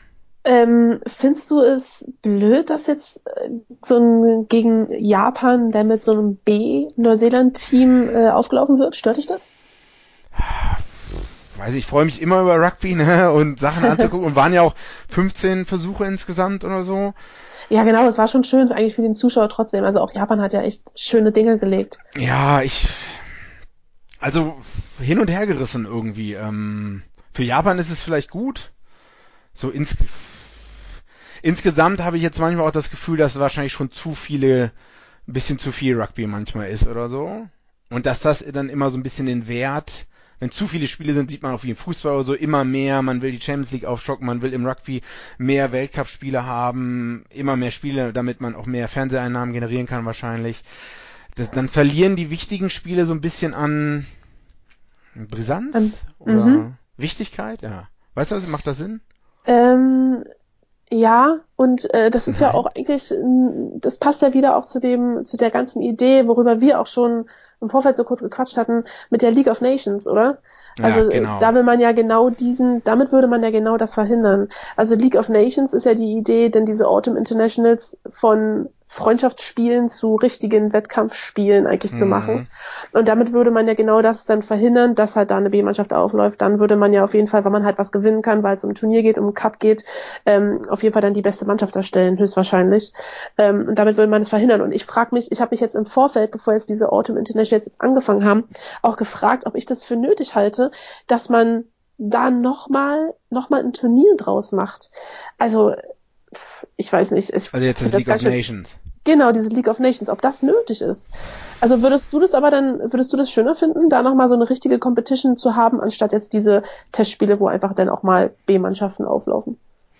Ähm, findest du es blöd, dass jetzt äh, so ein gegen Japan, der mit so einem B-Neuseeland-Team äh, aufgelaufen wird? Stört dich das? Weiß ich, ich freue mich immer über Rugby, ne, und Sachen anzugucken und waren ja auch fünfzehn Versuche insgesamt oder so. Ja, genau, es war schon schön eigentlich für den Zuschauer trotzdem. Also auch Japan hat ja echt schöne Dinge gelegt. Ja, ich, also hin und her gerissen irgendwie. Ähm, für Japan ist es vielleicht gut. So ins, insgesamt habe ich jetzt manchmal auch das Gefühl, dass wahrscheinlich schon zu viele, ein bisschen zu viel Rugby manchmal ist oder so. Und dass das dann immer so ein bisschen den Wert, wenn zu viele Spiele sind, sieht man auch wie im Fußball oder so immer mehr, man will die Champions League aufstocken, man will im Rugby mehr Weltcup-Spiele haben, immer mehr Spiele, damit man auch mehr Fernseheinnahmen generieren kann wahrscheinlich. Das, dann verlieren die wichtigen Spiele so ein bisschen an Brisanz um, oder mhm. Wichtigkeit, ja. Weißt du, macht das Sinn? Ähm, ja, und äh, das ist Nein. ja auch eigentlich, das passt ja wieder auch zu dem, zu der ganzen Idee, worüber wir auch schon im Vorfeld so kurz gequatscht hatten, mit der League of Nations, oder? Also ja, genau. da will man ja genau diesen, damit würde man ja genau das verhindern. Also League of Nations ist ja die Idee, denn diese Autumn Internationals von Freundschaftsspielen zu richtigen Wettkampfspielen eigentlich mhm. zu machen. Und damit würde man ja genau das dann verhindern, dass halt da eine B-Mannschaft aufläuft. Dann würde man ja auf jeden Fall, weil man halt was gewinnen kann, weil es um ein Turnier geht, um einen Cup geht, ähm, auf jeden Fall dann die beste Mannschaft erstellen, höchstwahrscheinlich. Ähm, und damit würde man das verhindern. Und ich frage mich, ich habe mich jetzt im Vorfeld, bevor jetzt diese Autumn Internationals jetzt angefangen haben, auch gefragt, ob ich das für nötig halte, dass man da nochmal noch mal ein Turnier draus macht. Also ich weiß nicht. Ich also jetzt das League of Nations. Genau, diese League of Nations, ob das nötig ist. Also würdest du das aber dann, würdest du das schöner finden, da nochmal so eine richtige Competition zu haben, anstatt jetzt diese Testspiele, wo einfach dann auch mal B-Mannschaften auflaufen?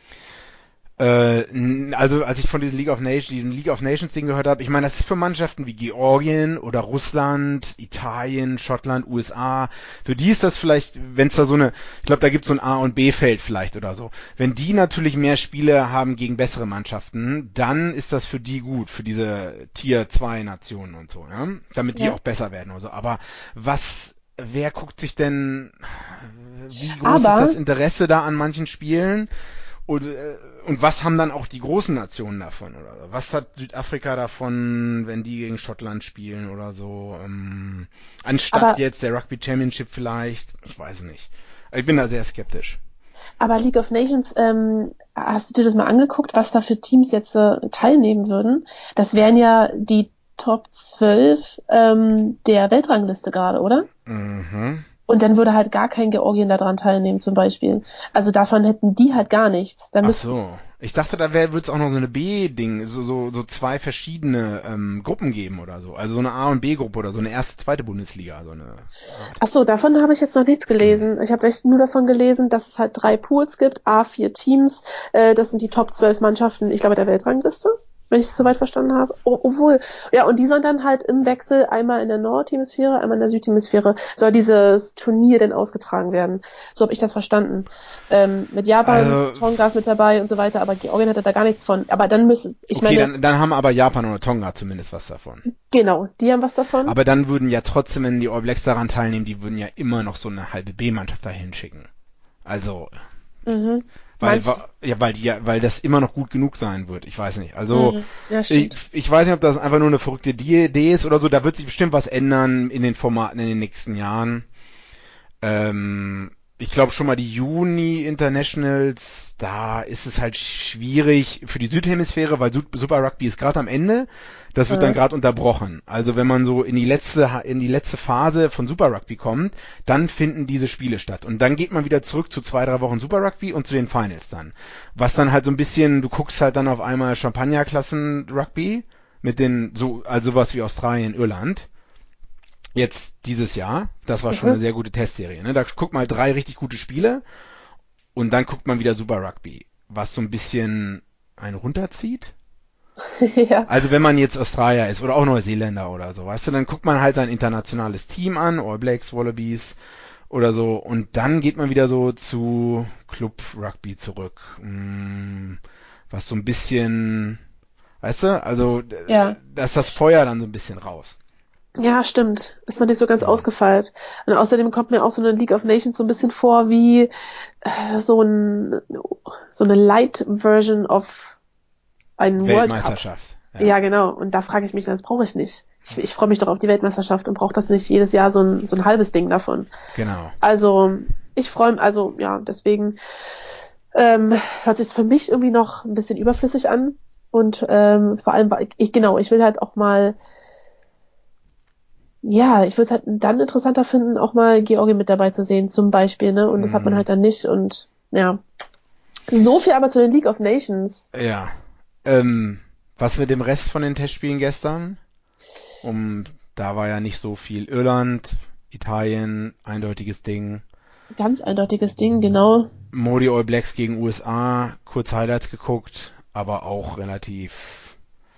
Äh, also als ich von diesem League of Nations, diesem League of Nations Ding gehört habe, ich meine, das ist für Mannschaften wie Georgien oder Russland, Italien, Schottland, U S A, für die ist das vielleicht, wenn es da so eine, ich glaube, da gibt es so ein A- und B-Feld vielleicht oder so. Wenn die natürlich mehr Spiele haben gegen bessere Mannschaften, dann ist das für die gut, für diese Tier zwei Nationen und so, ja? Damit die ja. auch besser werden oder so. Aber was, wer guckt sich denn, wie groß Aber ist das Interesse da an manchen Spielen? Und, und was haben dann auch die großen Nationen davon? Oder was hat Südafrika davon, wenn die gegen Schottland spielen oder so? Ähm, anstatt aber jetzt der Rugby Championship vielleicht? Ich weiß nicht. Ich bin da sehr skeptisch. Aber League of Nations, ähm, hast du dir das mal angeguckt, was da für Teams jetzt äh, teilnehmen würden? Das wären ja die Top zwölf ähm, der Weltrangliste gerade, oder? Mhm. Und dann würde halt gar kein Georgien daran teilnehmen zum Beispiel. Also davon hätten die halt gar nichts. Da Ach so. Ich dachte, da würde es auch noch so eine B-Ding, so, so, so zwei verschiedene ähm, Gruppen geben oder so. Also so eine A- und B-Gruppe oder so eine erste, zweite Bundesliga. So eine Ach so, davon habe ich jetzt noch nichts gelesen. Ich habe echt nur davon gelesen, dass es halt drei Pools gibt, A vier Teams. Äh, das sind die Top zwölf Mannschaften, ich glaube, der Weltrangliste, wenn ich es soweit verstanden habe. O- obwohl, ja, und die sollen dann halt im Wechsel einmal in der Nordhemisphäre, einmal in der Südhemisphäre, soll dieses Turnier denn ausgetragen werden. So habe ich das verstanden. Ähm, mit Japan, also, Tonga ist mit dabei und so weiter, aber Georgien hatte da gar nichts von. Aber dann müsste, ich okay, meine... Dann, dann haben aber Japan oder Tonga zumindest was davon. Genau, die haben was davon. Aber dann würden ja trotzdem, wenn die All Blacks daran teilnehmen, die würden ja immer noch so eine halbe B-Mannschaft dahin schicken. Also... Mhm. Weil, ja, weil die ja, weil das immer noch gut genug sein wird. Ich weiß nicht. Also ja, ich, ich weiß nicht, ob das einfach nur eine verrückte Idee ist oder so. Da wird sich bestimmt was ändern in den Formaten in den nächsten Jahren. Ähm, ich glaube schon mal die Juni Internationals, da ist es halt schwierig für die Südhemisphäre, weil Super Rugby ist gerade am Ende. Das wird ja. dann gerade unterbrochen. Also wenn man so in die letzte in die letzte Phase von Super Rugby kommt, dann finden diese Spiele statt. Und dann geht man wieder zurück zu zwei, drei Wochen Super Rugby und zu den Finals dann. Was dann halt so ein bisschen, du guckst halt dann auf einmal Champagnerklassen Rugby mit den, so, also sowas wie Australien, Irland. Jetzt dieses Jahr, das war schon mhm. eine sehr gute Testserie. Ne? Da guckt man halt drei richtig gute Spiele und dann guckt man wieder Super Rugby, was so ein bisschen einen runterzieht. Ja. Also wenn man jetzt Australier ist oder auch Neuseeländer oder so, weißt du, dann guckt man halt sein internationales Team an, All Blacks, Wallabies oder so, und dann geht man wieder so zu Club Rugby zurück, was so ein bisschen, weißt du, also ja. da ist das Feuer dann so ein bisschen raus. Ja, stimmt. Ist noch nicht so ganz ausgefeilt. Und außerdem kommt mir auch so eine League of Nations so ein bisschen vor wie äh, so ein so eine Light-Version of einem World Cup. Weltmeisterschaft. Ja. ja, genau. Und da frage ich mich, das brauche ich nicht. Ich, ich freue mich doch auf die Weltmeisterschaft und brauche das nicht jedes Jahr so ein, so ein halbes Ding davon. Genau. Also, ich freue mich, also ja, deswegen ähm, hört sich für mich irgendwie noch ein bisschen überflüssig an. Und ähm, vor allem, ich genau, ich will halt auch mal ja, ich würde es halt dann interessanter finden, auch mal Georgien mit dabei zu sehen, zum Beispiel, ne? Und das mhm. hat man halt dann nicht und ja. So viel aber zu den League of Nations. Ja. Ähm, was mit dem Rest von den Testspielen gestern? Um, da war ja nicht so viel. Irland, Italien, eindeutiges Ding. Ganz eindeutiges Ding, genau. Modi All Blacks gegen U S A, kurz Highlights geguckt, aber auch relativ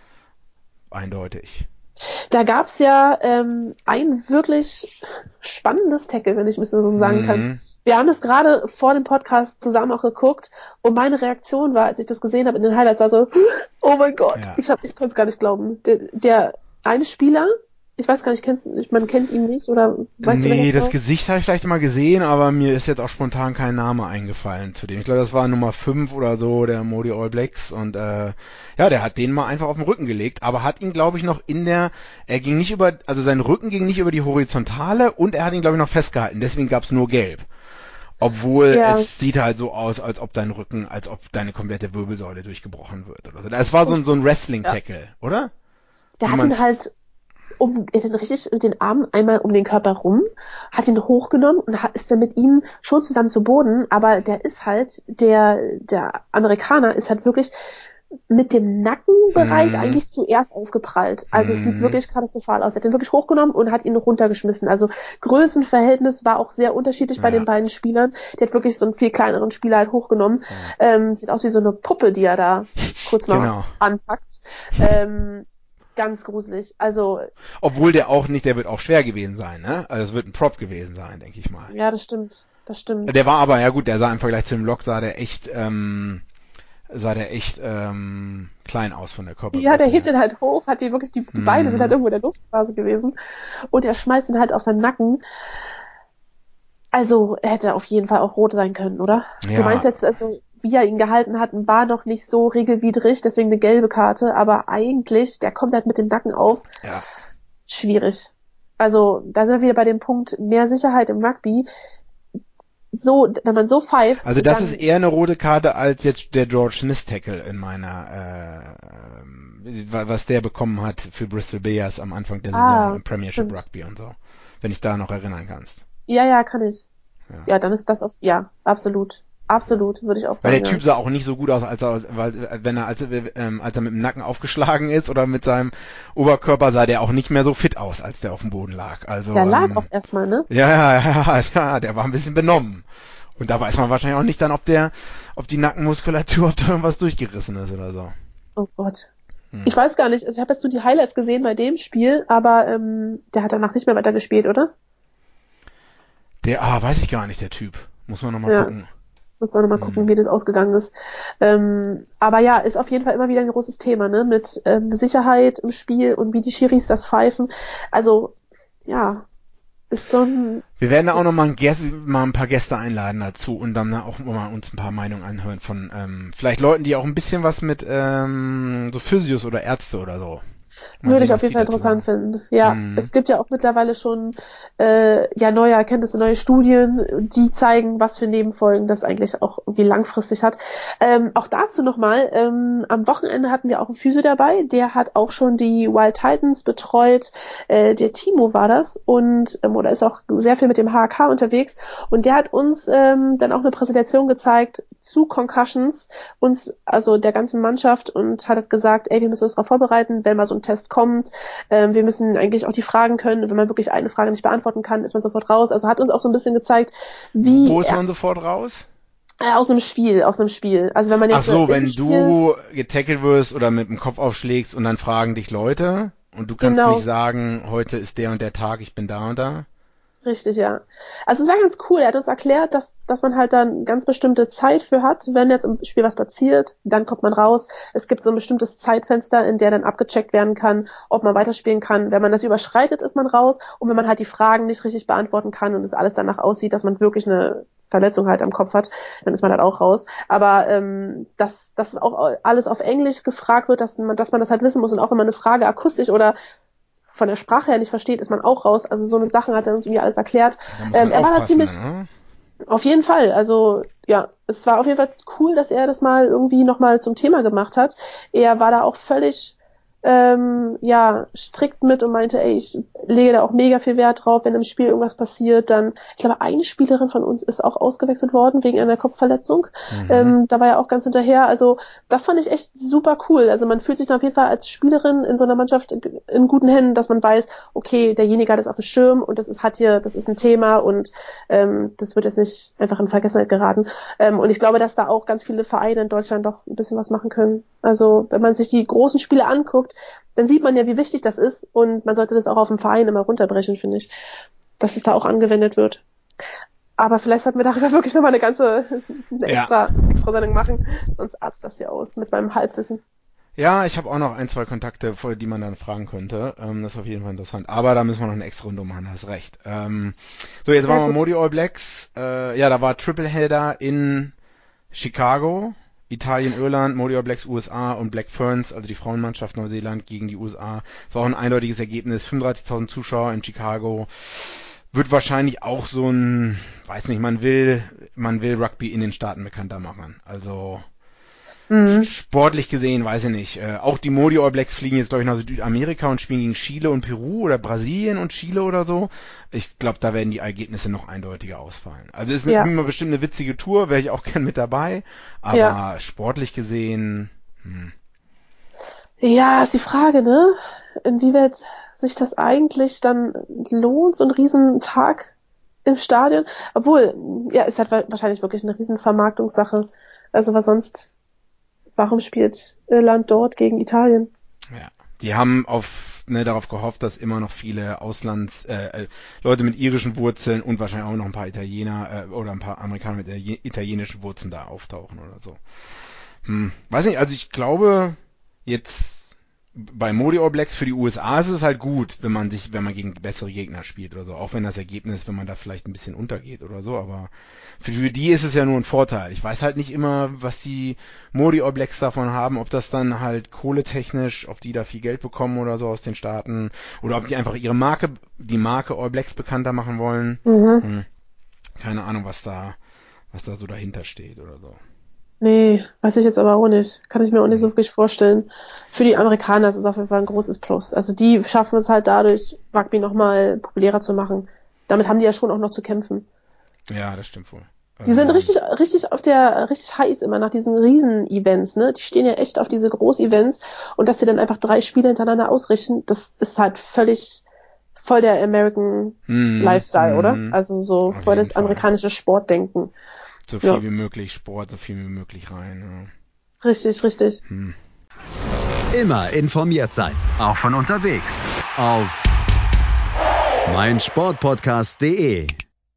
eindeutig. Da gab's ja ähm, ein wirklich spannendes Tackle, wenn ich es so sagen mhm. kann. Wir haben es gerade vor dem Podcast zusammen auch geguckt und meine Reaktion war, als ich das gesehen habe in den Highlights, war so, oh mein Gott, ja. ich, hab, ich konnte es gar nicht glauben. Der, der eine Spieler, ich weiß gar nicht, kennst, man kennt ihn nicht oder weißt nee, du Nee, das Gesicht habe ich vielleicht mal gesehen, aber mir ist jetzt auch spontan kein Name eingefallen zu dem. Ich glaube, das war Nummer fünf oder so, der Modi All Blacks und äh, ja, der hat den mal einfach auf den Rücken gelegt, aber hat ihn, glaube ich, noch in der, er ging nicht über, also sein Rücken ging nicht über die Horizontale und er hat ihn, glaube ich, noch festgehalten, deswegen gab es nur Gelb. Obwohl ja. es sieht halt so aus, als ob dein Rücken, als ob deine komplette Wirbelsäule durchgebrochen wird oder so. Es war so ein, so ein Wrestling-Tackle, ja. oder? Der Wie hat ihn halt um, er hat richtig den Arm einmal um den Körper rum, hat ihn hochgenommen und hat, ist dann mit ihm schon zusammen zu Boden, aber der ist halt, der, der Amerikaner ist halt wirklich mit dem Nackenbereich mm. eigentlich zuerst aufgeprallt. Also mm. es sieht wirklich katastrophal aus. Er hat ihn wirklich hochgenommen und hat ihn runtergeschmissen. Also Größenverhältnis war auch sehr unterschiedlich ja. bei den beiden Spielern. Der hat wirklich so einen viel kleineren Spieler halt hochgenommen. Ja. Ähm, sieht aus wie so eine Puppe, die er da kurz mal genau. anpackt. Ähm, ganz gruselig. Also obwohl der auch nicht, der wird auch schwer gewesen sein, ne? Also es wird ein Prop gewesen sein, denke ich mal. Ja, das stimmt. Das stimmt. Der war aber, ja gut, der sah im Vergleich zu dem Lock, sah der echt, ähm, sah der echt ähm, klein aus von der Körpergröße. Ja, der hebt ihn halt hoch, hat die wirklich, die, die Beine mm. sind halt irgendwo in der Luftphase gewesen und er schmeißt ihn halt auf seinen Nacken. Also er hätte auf jeden Fall auch rot sein können, oder? Ja. Du meinst jetzt, also wie er ihn gehalten hat, war noch nicht so regelwidrig, deswegen eine gelbe Karte, aber eigentlich, der kommt halt mit dem Nacken auf. Ja. Schwierig. Also da sind wir wieder bei dem Punkt, mehr Sicherheit im Rugby. So, wenn man so pfeift. Also das ist eher eine rote Karte als jetzt der George Smith Tackle in meiner, äh, was der bekommen hat für Bristol Bears am Anfang der Saison ah, im Premiership stimmt. Rugby und so. Wenn ich da noch erinnern kannst. Ja, ja, kann ich. Ja, ja dann ist das auf, ja, absolut. Absolut, würde ich auch sagen. Weil der Typ ja. sah auch nicht so gut aus, als er, weil, wenn er, als, ähm, als er mit dem Nacken aufgeschlagen ist oder mit seinem Oberkörper, sah der auch nicht mehr so fit aus, als der auf dem Boden lag. Also, der lag ähm, auch erstmal, ne? Ja, ja, ja, ja, der war ein bisschen benommen. Und da weiß man wahrscheinlich auch nicht dann, ob der, ob die Nackenmuskulatur, ob da irgendwas durchgerissen ist oder so. Oh Gott. Hm. Ich weiß gar nicht, also ich habe jetzt nur die Highlights gesehen bei dem Spiel, aber ähm, der hat danach nicht mehr weiter gespielt, oder? Der, ah, weiß ich gar nicht, der Typ. Muss man nochmal ja. gucken. Muss man nochmal gucken, mhm. wie das ausgegangen ist. Ähm, aber ja, ist auf jeden Fall immer wieder ein großes Thema, ne? Mit ähm, Sicherheit im Spiel und wie die Schiris das pfeifen. Also, ja, ist so ein... Wir werden da auch nochmal ein, mal ein paar Gäste einladen dazu und dann auch mal uns ein paar Meinungen anhören von ähm, vielleicht Leuten, die auch ein bisschen was mit ähm, so Physios oder Ärzte oder so. Mal Würde sehen, ich auf jeden Fall interessant finden. Ja, mhm. es gibt ja auch mittlerweile schon äh, ja neue Erkenntnisse, neue Studien, die zeigen, was für Nebenfolgen das eigentlich auch irgendwie langfristig hat. Ähm, auch dazu nochmal, ähm, am Wochenende hatten wir auch einen Physio dabei, der hat auch schon die Wild Titans betreut, äh, der Timo war das und ähm, oder ist auch sehr viel mit dem H A K unterwegs und der hat uns ähm, dann auch eine Präsentation gezeigt zu Concussions, uns, also der ganzen Mannschaft und hat gesagt, ey, wir müssen uns darauf vorbereiten, wenn mal so ein Test kommt. Ähm, wir müssen eigentlich auch die Fragen können. Wenn man wirklich eine Frage nicht beantworten kann, ist man sofort raus. Also hat uns auch so ein bisschen gezeigt, wie... Wo ist man sofort raus? Äh, aus einem Spiel, aus einem Spiel. Also wenn man jetzt... Ach so, wenn du getackelt wirst oder mit dem Kopf aufschlägst und dann fragen dich Leute und du kannst genau. nicht sagen, heute ist der und der Tag, ich bin da und da. Richtig, ja. Also es war ganz cool. Er hat uns erklärt, dass dass man halt dann ganz bestimmte Zeit für hat. Wenn jetzt im Spiel was passiert, dann kommt man raus. Es gibt so ein bestimmtes Zeitfenster, in der dann abgecheckt werden kann, ob man weiterspielen kann. Wenn man das überschreitet, ist man raus. Und wenn man halt die Fragen nicht richtig beantworten kann und es alles danach aussieht, dass man wirklich eine Verletzung halt am Kopf hat, dann ist man halt auch raus. Aber ähm, dass dass auch alles auf Englisch gefragt wird, dass man dass man das halt wissen muss. Und auch wenn man eine Frage akustisch oder von der Sprache her nicht versteht, ist man auch raus. Also so eine Sachen hat er uns irgendwie alles erklärt. Ähm, er war da ziemlich, ne? Auf jeden Fall. Also ja, es war auf jeden Fall cool, dass er das mal irgendwie nochmal zum Thema gemacht hat. Er war da auch völlig ähm, ja strikt mit und meinte, ey, ich lege da auch mega viel Wert drauf, wenn im Spiel irgendwas passiert, dann, ich glaube, eine Spielerin von uns ist auch ausgewechselt worden wegen einer Kopfverletzung. Mhm. Ähm, da war er auch ganz hinterher. Also das fand ich echt super cool. Also man fühlt sich dann auf jeden Fall als Spielerin in so einer Mannschaft in, in guten Händen, dass man weiß, okay, derjenige hat es auf dem Schirm und das ist hat hier, das ist ein Thema und ähm, das wird jetzt nicht einfach in Vergessenheit geraten. Ähm, und ich glaube, dass da auch ganz viele Vereine in Deutschland doch ein bisschen was machen können. Also wenn man sich die großen Spiele anguckt, dann sieht man ja, wie wichtig das ist und man sollte das auch auf dem Verein immer runterbrechen, finde ich, dass es da auch angewendet wird. Aber vielleicht sollten wir darüber wirklich nochmal eine ganze eine extra, ja. extra Sendung machen, sonst arzt das hier aus mit meinem Halbwissen. Ja, ich habe auch noch ein, zwei Kontakte, die man dann fragen könnte. Ähm, das ist auf jeden Fall interessant. Aber da müssen wir noch eine extra Runde machen, hast recht. Ähm, so, jetzt ja, waren wir Modi All Blacks. Äh, ja, da war Tripleheader in Chicago. Italien, Irland, Modi All Blacks, U S A und Black Ferns, also die Frauenmannschaft Neuseeland gegen die U S A. Es war auch ein eindeutiges Ergebnis. fünfunddreißigtausend Zuschauer in Chicago. Wird wahrscheinlich auch so ein, weiß nicht, man will, man will Rugby in den Staaten bekannter machen. Also, mhm. sportlich gesehen, weiß ich nicht. Äh, auch die Modi All Blacks fliegen jetzt, glaube ich, nach Südamerika und spielen gegen Chile und Peru oder Brasilien und Chile oder so. Ich glaube, da werden die Ergebnisse noch eindeutiger ausfallen. Also ist ja. immer bestimmt eine witzige Tour, wäre ich auch gern mit dabei. Aber ja. sportlich gesehen, hm. Ja, ist die Frage, ne? Inwieweit sich das eigentlich dann lohnt, so ein Riesentag im Stadion? Obwohl, ja, ist halt wahrscheinlich wirklich eine Riesenvermarktungssache. Also was sonst, warum spielt Irland dort gegen Italien? Ja, die haben auf Ne, darauf gehofft, dass immer noch viele Auslands äh, Leute mit irischen Wurzeln und wahrscheinlich auch noch ein paar Italiener äh, oder ein paar Amerikaner mit italienischen Wurzeln da auftauchen oder so. Hm, weiß nicht, also ich glaube jetzt bei Modi All Blacks für die U S A ist es halt gut, wenn man sich, wenn man gegen bessere Gegner spielt oder so, auch wenn das Ergebnis, wenn man da vielleicht ein bisschen untergeht oder so, aber für die ist es ja nur ein Vorteil. Ich weiß halt nicht immer, was die Modi All Blacks davon haben, ob das dann halt kohletechnisch, ob die da viel Geld bekommen oder so aus den Staaten oder ob die einfach ihre Marke, die Marke All Blacks bekannter machen wollen. Mhm. Hm. Keine Ahnung, was da, was da so dahinter steht oder so. Nee, weiß ich jetzt aber auch nicht. Kann ich mir auch nicht so wirklich vorstellen. Für die Amerikaner ist es auf jeden Fall ein großes Plus. Also die schaffen es halt dadurch, Rugby nochmal populärer zu machen. Damit haben die ja schon auch noch zu kämpfen. Ja, das stimmt wohl. Die sind richtig, richtig auf der, richtig heiß immer nach diesen Riesen-Events, ne? Die stehen ja echt auf diese Groß-Events und dass sie dann einfach drei Spiele hintereinander ausrichten, das ist halt völlig voll der American hm, Lifestyle, hm, oder? Also so voll das amerikanische Sportdenken. So viel ja. wie möglich Sport, so viel wie möglich rein. Ja. Richtig, richtig. Hm. Immer informiert sein, auch von unterwegs. Auf meinsportpodcast punkt de.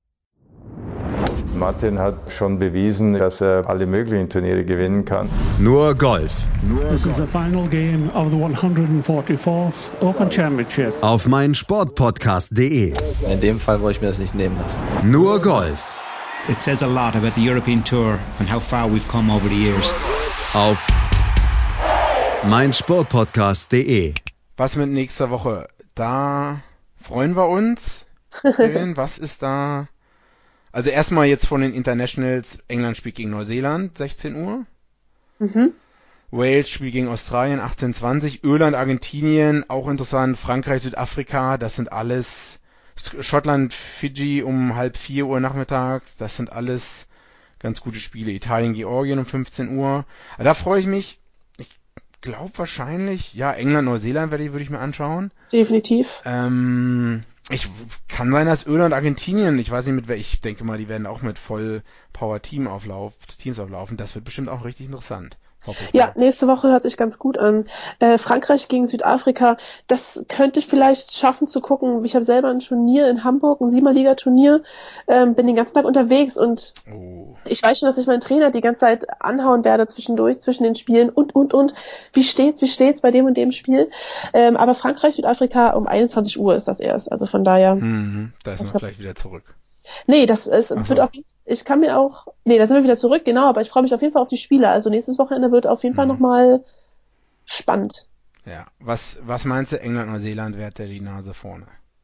Martin hat schon bewiesen, dass er alle möglichen Turniere gewinnen kann. Nur Golf. This is the final game of the one hundred forty-fourth Open Championship. Auf meinsportpodcast punkt de. In dem Fall wollte ich mir das nicht nehmen lassen. Nur Golf. It says a lot about the European Tour and how far we've come over the years. Auf meinsportpodcast punkt de. Was mit nächster Woche? Da freuen wir uns. Was ist da? Also erstmal jetzt von den Internationals. England spielt gegen Neuseeland, sechzehn Uhr. Mhm. Wales spielt gegen Australien, achtzehn zwanzig. Irland, Argentinien, auch interessant. Frankreich, Südafrika, das sind alles... Schottland, Fiji um halb vier Uhr nachmittags, das sind alles ganz gute Spiele. Italien, Georgien um fünfzehn Uhr. Aber da freue ich mich. Ich glaube wahrscheinlich, ja, England, Neuseeland werde ich, würde ich mir anschauen. Definitiv. Ähm, ich kann sein, dass Irland, Argentinien, ich weiß nicht mit wer, ich denke mal, die werden auch mit voll Power Team auflauf, Teams auflaufen. Das wird bestimmt auch richtig interessant. Ja, nächste Woche hört sich ganz gut an. Äh, Frankreich gegen Südafrika, das könnte ich vielleicht schaffen zu gucken. Ich habe selber ein Turnier in Hamburg, ein Siebenmal-Liga-Turnier, ähm, bin den ganzen Tag unterwegs und oh. ich weiß schon, dass ich meinen Trainer die ganze Zeit anhauen werde zwischendurch, zwischen den Spielen und, und, und. Wie steht's, wie steht's bei dem und dem Spiel? Ähm, aber Frankreich, Südafrika um einundzwanzig Uhr ist das erst, also von daher. Mhm, da ist man gleich wieder zurück. Nee, das ist, wird auf jeden Fall, ich kann mir auch, nee, da sind wir wieder zurück, genau, aber ich freue mich auf jeden Fall auf die Spiele. Also nächstes Wochenende wird auf jeden Fall mhm. nochmal spannend. Ja, was, was meinst du, England, Neuseeland, wer hat der die Nase vorne?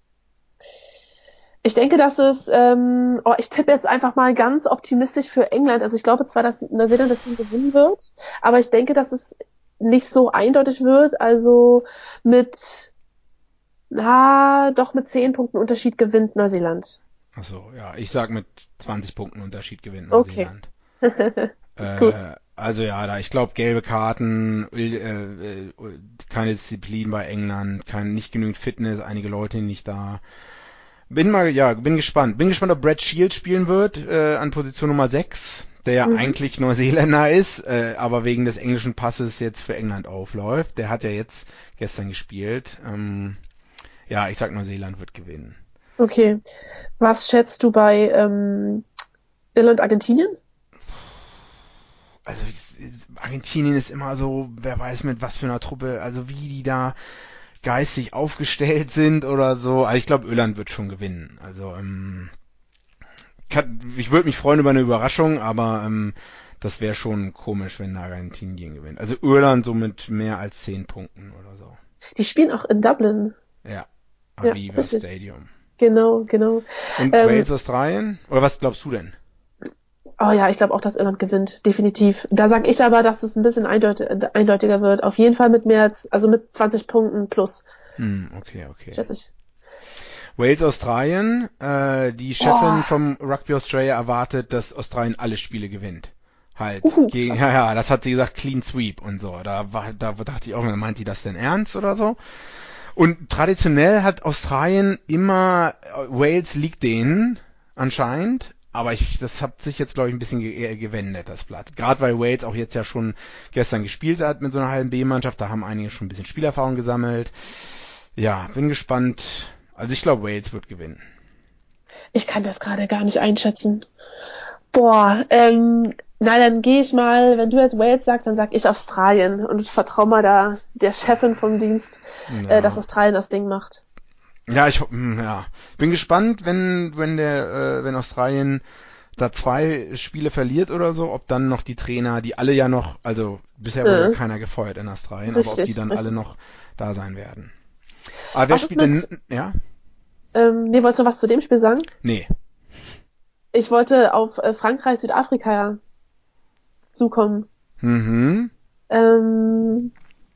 Ich denke, dass es, ähm, oh, ich tippe jetzt einfach mal ganz optimistisch für England. Also ich glaube zwar, dass Neuseeland das Ding gewinnen wird, aber ich denke, dass es nicht so eindeutig wird. Also mit, na, doch mit zehn Punkten Unterschied gewinnt Neuseeland. Ach so, ja, ich sag mit zwanzig Punkten Unterschied gewinnt Neuseeland. Okay. äh, Gut. Also ja, da ich glaube gelbe Karten, äh, äh, keine Disziplin bei England, kein nicht genügend Fitness, einige Leute nicht da. Bin mal, ja, bin gespannt. Bin gespannt, ob Brad Shields spielen wird äh, an Position Nummer sechs, der ja mhm. eigentlich Neuseeländer ist, äh, aber wegen des englischen Passes jetzt für England aufläuft. Der hat ja jetzt gestern gespielt. Ähm, ja, ich sag Neuseeland wird gewinnen. Okay. Was schätzt du bei ähm, Irland, Argentinien? Also Argentinien ist immer so, wer weiß mit was für einer Truppe, also wie die da geistig aufgestellt sind oder so. Also ich glaube, Irland wird schon gewinnen. Also ähm, kann, ich würde mich freuen über eine Überraschung, aber ähm, das wäre schon komisch, wenn Argentinien gewinnt. Also Irland so mit mehr als zehn Punkten oder so. Die spielen auch in Dublin. Ja, Aviva ja, Stadium. Genau, genau. Und ähm, Wales, Australien? Oder was glaubst du denn? Oh ja, ich glaube auch, dass Irland gewinnt, definitiv. Da sage ich aber, dass es ein bisschen eindeut- eindeutiger wird. Auf jeden Fall mit mehr als, also mit zwanzig Punkten plus. Hm, okay, okay. Schätze ich. Wales, Australien. Äh, die Chefin oh. vom Rugby Australia erwartet, dass Australien alle Spiele gewinnt. Halt. Uh, gegen, ja, ja, das hat sie gesagt, Clean Sweep und so. Da war, da dachte ich auch, meint die das denn ernst oder so? Und traditionell hat Australien immer, Wales liegt denen anscheinend, aber ich, das hat sich jetzt, glaube ich, ein bisschen ge- gewendet, das Blatt. Gerade weil Wales auch jetzt ja schon gestern gespielt hat mit so einer halben B-Mannschaft, da haben einige schon ein bisschen Spielerfahrung gesammelt. Ja, bin gespannt. Also ich glaube, Wales wird gewinnen. Ich kann das gerade gar nicht einschätzen. Boah, ähm, na dann gehe ich mal, wenn du jetzt Wales sagst, dann sag ich Australien und vertraue mal da der Chefin vom Dienst, ja. äh, dass Australien das Ding macht. Ja, ich ja. bin gespannt, wenn wenn der äh, wenn Australien da zwei Spiele verliert oder so, ob dann noch die Trainer, die alle ja noch, also bisher wurde mhm. keiner gefeuert in Australien, richtig, aber ob die dann richtig. alle noch da sein werden. Aber wer was spielt denn, ja? Ähm, nee, wolltest du was zu dem Spiel sagen? Nee. Ich wollte auf äh, Frankreich, Südafrika zukommen. Mhm. Ähm,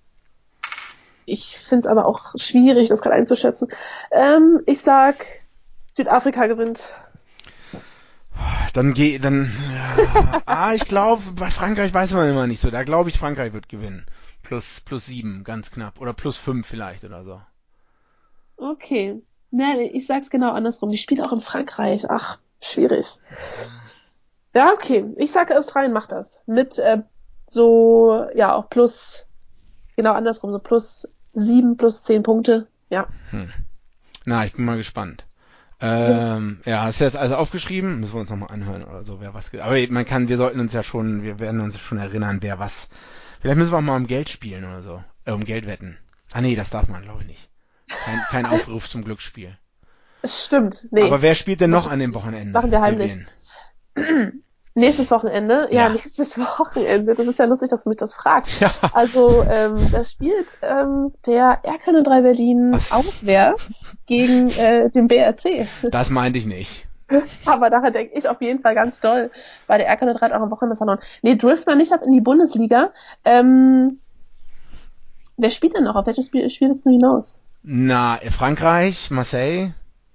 ich finde es aber auch schwierig, das gerade einzuschätzen. Ähm, ich sag, Südafrika gewinnt. Dann geh, dann, ja, ah, ich glaube, bei Frankreich weiß man immer nicht so. Da glaube ich, Frankreich wird gewinnen. Plus, plus sieben, ganz knapp. Oder plus fünf vielleicht oder so. Okay. Ne, ich sag's genau andersrum. Die spielt auch in Frankreich. Ach, schwierig. Ja, okay. Ich sage, Australien macht das. Mit äh, so, ja, auch plus, genau andersrum, so plus sieben, plus zehn Punkte. Ja. Hm. Na, ich bin mal gespannt. Ähm, so. Ja, hast du jetzt also aufgeschrieben? Müssen wir uns nochmal anhören oder so, wer was. Aber man kann, wir sollten uns ja schon, wir werden uns schon erinnern, wer was. Vielleicht müssen wir auch mal um Geld spielen oder so. Äh, um Geld wetten. Ah nee, das darf man, glaube ich, nicht. Kein, kein Aufruf zum Glücksspiel. Stimmt, nee. Aber wer spielt denn noch das an dem Wochenende? Machen wir heimlich. Nächstes Wochenende? Ja, ja, nächstes Wochenende. Das ist ja lustig, dass du mich das fragst. Ja. Also, ähm, da spielt ähm, der R K null drei Berlin was? Auswärts gegen äh, den B R C. Das meinte ich nicht. Aber daher denke ich auf jeden Fall ganz doll, weil der R K null drei hat auch am Wochenende verloren. Nee, drift man nicht ab in die Bundesliga. Ähm, wer spielt denn noch? Auf welches Spiel, Spiel willst du hinaus? Na, Frankreich, Marseille.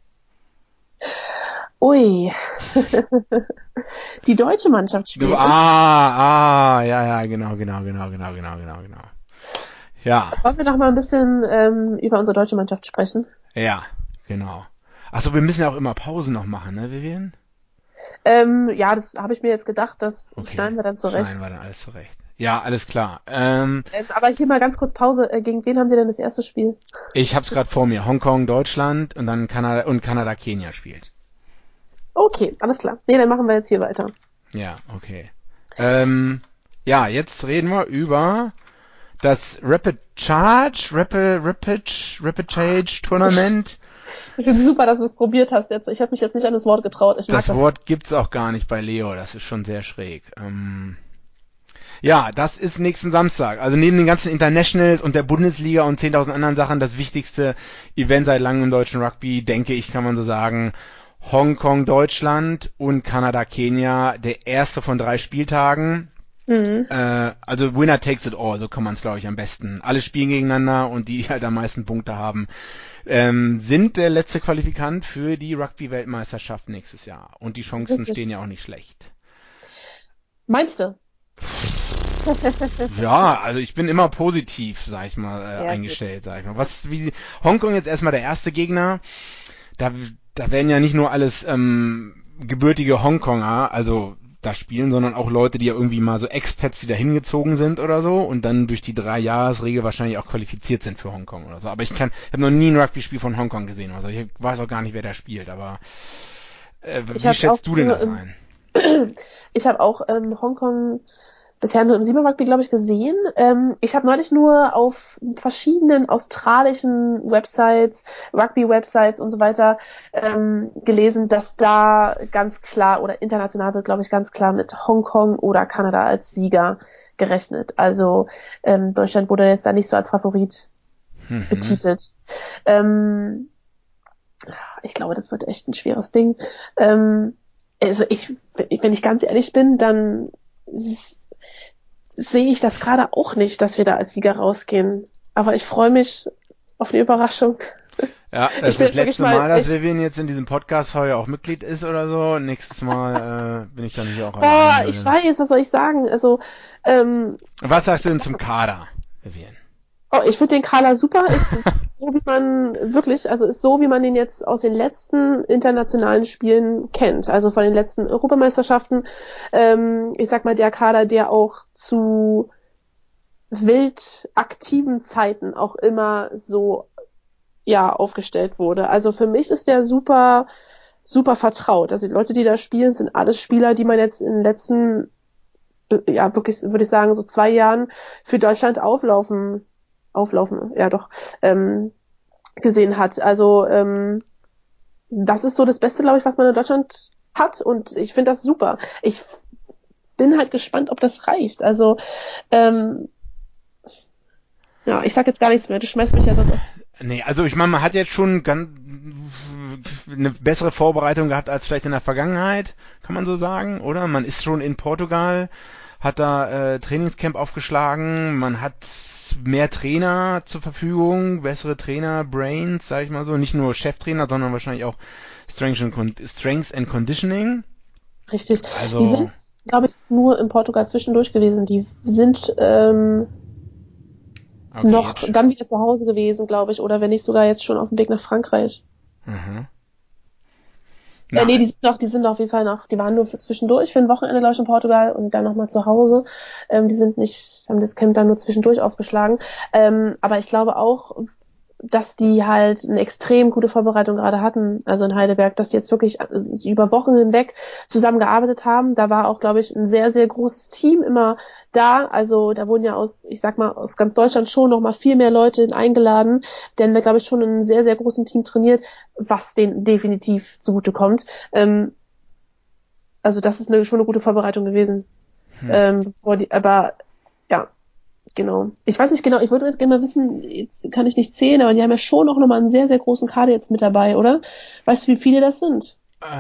Ui. Die deutsche Mannschaft spielt. Du, ah, ah, ja, ja, genau, genau, genau, genau, genau, genau, genau. Ja. Wollen wir noch mal ein bisschen ähm, über unsere deutsche Mannschaft sprechen? Ja, genau. Achso, wir müssen ja auch immer Pausen noch machen, ne, Vivian? Ähm, ja, das habe ich mir jetzt gedacht, das okay. schneiden wir dann zurecht. Schneiden wir dann alles zurecht. Ja, alles klar. Ähm, ähm, aber hier mal ganz kurz Pause. Äh, gegen wen haben Sie denn das erste Spiel? Ich hab's gerade vor mir. Hongkong, Deutschland und dann Kanada und Kanada, Kenia spielt. Okay, alles klar. Nee, dann machen wir jetzt hier weiter. Ja, okay. Ähm, ja, jetzt reden wir über das Rapid Charge, Rapid, Rapid, Rapid Charge Tournament. Ich finde super, dass du es probiert hast jetzt. Ich habe mich jetzt nicht an das Wort getraut. Ich mag das, das Wort gibt's auch gar nicht bei Leo. Das ist schon sehr schräg. Ähm, ja, das ist nächsten Samstag. Also neben den ganzen Internationals und der Bundesliga und zehntausend anderen Sachen das wichtigste Event seit langem im deutschen Rugby, denke ich, kann man so sagen. Hongkong, Deutschland und Kanada, Kenia, der erste von drei Spieltagen. Mhm. Äh, also Winner takes it all, so kann man es, glaube ich, am besten. Alle spielen gegeneinander und die, die halt am meisten Punkte haben, ähm, sind der letzte Qualifikant für die Rugby-Weltmeisterschaft nächstes Jahr. Und die Chancen Richtig. stehen ja auch nicht schlecht. Meinst du? Ja, also ich bin immer positiv, sag ich mal, äh, ja, eingestellt, sag ich mal. Was, wie, Hongkong jetzt erstmal der erste Gegner. Da, da werden ja nicht nur alles ähm, gebürtige Hongkonger, also da spielen, sondern auch Leute, die ja irgendwie mal so Expats, die da hingezogen sind oder so und dann durch die Drei-Jahres-Regel wahrscheinlich auch qualifiziert sind für Hongkong oder so. Aber ich kann, ich habe noch nie ein Rugby-Spiel von Hongkong gesehen oder so. Ich weiß auch gar nicht, wer da spielt, aber äh, wie schätzt du denn das ein? Ich habe auch ähm, Hongkong bisher nur im Siebenrugby, glaube ich, gesehen. Ähm, ich habe neulich nur auf verschiedenen australischen Websites, Rugby-Websites und so weiter ähm, gelesen, dass da ganz klar oder international wird, glaube ich, ganz klar mit Hongkong oder Kanada als Sieger gerechnet. Also ähm, Deutschland wurde jetzt da nicht so als Favorit mhm. betitelt. Ähm, ich glaube, das wird echt ein schweres Ding. Ähm, also ich, wenn ich ganz ehrlich bin, dann sehe ich das gerade auch nicht, dass wir da als Sieger rausgehen. Aber ich freue mich auf die Überraschung. Ja, das ist das letzte Mal, dass Vivian jetzt in diesem Podcast heuer auch Mitglied ist oder so. Nächstes Mal äh, bin ich dann hier auch alleine. Oh, ich weiß, was soll ich sagen? Also, ähm, was sagst du denn zum Kader, Vivian? Oh, ich finde den Kader super. Ist so, wie man wirklich, also ist so, wie man den jetzt aus den letzten internationalen Spielen kennt. Also von den letzten Europameisterschaften. Ähm, ich sag mal, der Kader, der auch zu wild aktiven Zeiten auch immer so, ja, aufgestellt wurde. Also für mich ist der super, super vertraut. Also die Leute, die da spielen, sind alles Spieler, die man jetzt in den letzten, ja, wirklich, würde ich sagen, so zwei Jahren für Deutschland auflaufen auflaufen, ja doch, ähm, gesehen hat. Also ähm, das ist so das Beste, glaube ich, was man in Deutschland hat und ich finde das super. Ich bin halt gespannt, ob das reicht. Also ähm, ja, ich sag jetzt gar nichts mehr, du schmeißt mich ja sonst aus. Nee, also ich meine, man hat jetzt schon ganz eine bessere Vorbereitung gehabt als vielleicht in der Vergangenheit, kann man so sagen, oder? Man ist schon in Portugal, hat da äh, Trainingscamp aufgeschlagen, man hat mehr Trainer zur Verfügung, bessere Trainer, Brains, sag ich mal so, nicht nur Cheftrainer, sondern wahrscheinlich auch Strength and, Con- Strengths and Conditioning. Richtig. Also, die sind, glaube ich, nur in Portugal zwischendurch gewesen. Die sind ähm, okay, noch jetzt. Dann wieder zu Hause gewesen, glaube ich, oder wenn nicht sogar jetzt schon auf dem Weg nach Frankreich. Mhm. Äh, nee, die sind noch, die sind auf jeden Fall noch, die waren nur für zwischendurch für ein Wochenende, glaube ich, in Portugal und dann nochmal zu Hause. Ähm, die sind nicht, haben das Camp dann nur zwischendurch aufgeschlagen. Ähm, aber ich glaube auch, dass die halt eine extrem gute Vorbereitung gerade hatten, also in Heidelberg, dass die jetzt wirklich über Wochen hinweg zusammengearbeitet haben. Da war auch, glaube ich, ein sehr, sehr großes Team immer da. Also da wurden ja aus, ich sag mal, aus ganz Deutschland schon noch mal viel mehr Leute eingeladen, denn da, glaube ich, schon in einem sehr, sehr großen Team trainiert, was denen definitiv zugutekommt. Ähm, also das ist eine, schon eine gute Vorbereitung gewesen. Hm. Ähm, bevor die, aber ja, genau. Ich weiß nicht genau, ich würde jetzt gerne mal wissen, jetzt kann ich nicht zählen, aber die haben ja schon auch nochmal einen sehr, sehr großen Kader jetzt mit dabei, oder? Weißt du, wie viele das sind?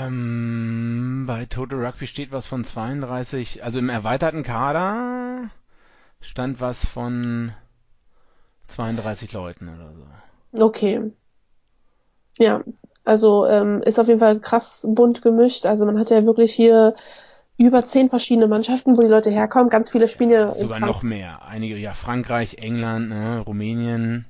Ähm, bei Total Rugby steht was von zweiunddreißig, also im erweiterten Kader stand was von zweiunddreißig Leuten oder so. Okay. Ja, also ähm, ist auf jeden Fall krass bunt gemischt, also man hat ja wirklich hier über zehn verschiedene Mannschaften, wo die Leute herkommen. Ganz viele spielen ja sogar noch mehr. Einige, ja, Frankreich, England, ne, Rumänien.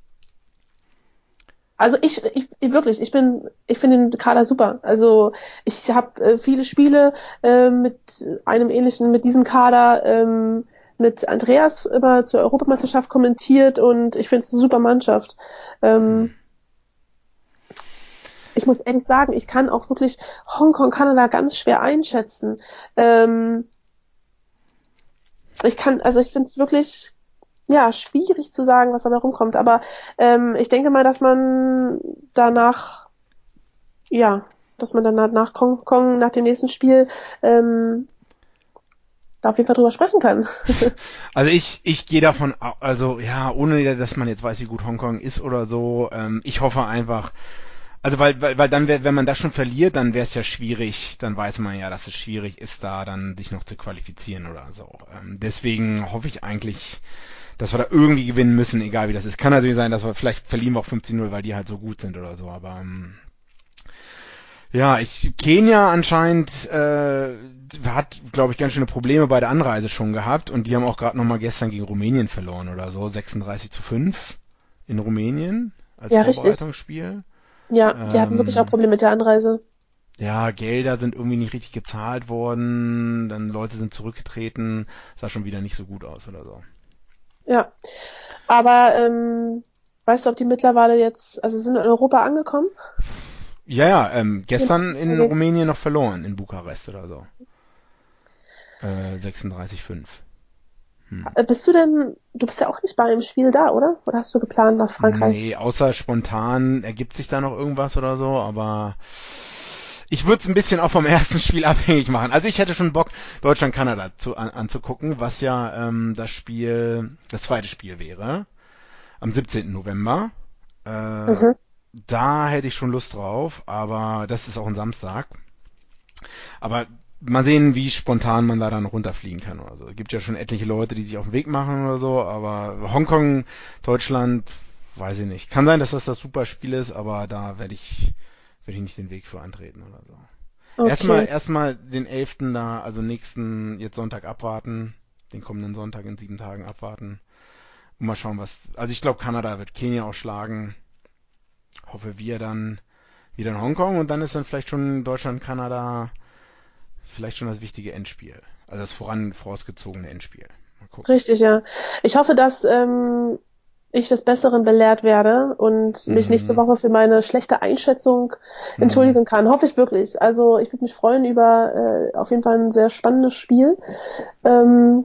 Also ich, ich, ich wirklich, ich bin, ich finde den Kader super. Also ich habe äh, viele Spiele äh, mit einem ähnlichen, mit diesem Kader ähm, mit Andreas immer zur Europameisterschaft kommentiert und ich finde es eine super Mannschaft. Ähm, ich muss ehrlich sagen, ich kann auch wirklich Hongkong, Kanada ganz schwer einschätzen. Ähm, ich kann, also ich finde es wirklich, ja, schwierig zu sagen, was dabei rumkommt, aber ähm, ich denke mal, dass man danach, ja, dass man dann nach Hongkong, nach dem nächsten Spiel, ähm, da auf jeden Fall drüber sprechen kann. Also ich, ich gehe davon, also ja, ohne dass man jetzt weiß, wie gut Hongkong ist oder so, ähm, ich hoffe einfach, also weil, weil, weil dann, wär, wenn man das schon verliert, dann wäre es ja schwierig, dann weiß man ja, dass es schwierig ist, da dann sich noch zu qualifizieren oder so. Ähm, deswegen hoffe ich eigentlich, dass wir da irgendwie gewinnen müssen, egal wie das ist. Kann natürlich sein, dass wir, vielleicht verlieren wir auch fünfzehn null, weil die halt so gut sind oder so, aber ähm, ja, ich, Kenia anscheinend äh, hat, glaube ich, ganz schöne Probleme bei der Anreise schon gehabt und die haben auch gerade nochmal gestern gegen Rumänien verloren oder so, sechsunddreißig zu fünf in Rumänien als ja, Vorbereitungsspiel. Richtig. Ja, die ähm, hatten wirklich auch Probleme mit der Anreise. Ja, Gelder sind irgendwie nicht richtig gezahlt worden, dann Leute sind zurückgetreten, sah schon wieder nicht so gut aus oder so. Ja, aber ähm, weißt du, ob die mittlerweile jetzt, also sind in Europa angekommen? Ja, ja, ähm, gestern ja, in okay. Rumänien noch verloren, in Bukarest oder so. Äh, sechsunddreißig fünf. Hm. Bist du denn, du bist ja auch nicht bei einem Spiel da, oder? Oder hast du geplant nach Frankreich? Nee, außer spontan ergibt sich da noch irgendwas oder so, aber ich würde es ein bisschen auch vom ersten Spiel abhängig machen. Also ich hätte schon Bock, Deutschland-Kanada zu, an, anzugucken, was ja ähm, das Spiel, das zweite Spiel wäre, am siebzehnten November. Äh, mhm. Da hätte ich schon Lust drauf, aber das ist auch ein Samstag. Aber mal sehen, wie spontan man da dann runterfliegen kann oder so. Es gibt ja schon etliche Leute, die sich auf den Weg machen oder so, aber Hongkong, Deutschland, weiß ich nicht. Kann sein, dass das das super Spiel ist, aber da werde ich, werde ich nicht den Weg für antreten oder so. Okay. Erstmal, erstmal den elften da, also nächsten, jetzt Sonntag abwarten, den kommenden Sonntag in sieben Tagen abwarten und mal schauen, was, also ich glaube, Kanada wird Kenia auch schlagen. Hoffe wir dann wieder in Hongkong und dann ist dann vielleicht schon Deutschland, Kanada vielleicht schon das wichtige Endspiel. Also das voran vorausgezogene Endspiel. Mal gucken. Richtig, ja. Ich hoffe, dass ähm, ich des Besseren belehrt werde und mich mhm. nächste Woche für meine schlechte Einschätzung mhm. entschuldigen kann. Hoffe ich wirklich. Also ich würde mich freuen über äh, auf jeden Fall ein sehr spannendes Spiel. Ähm,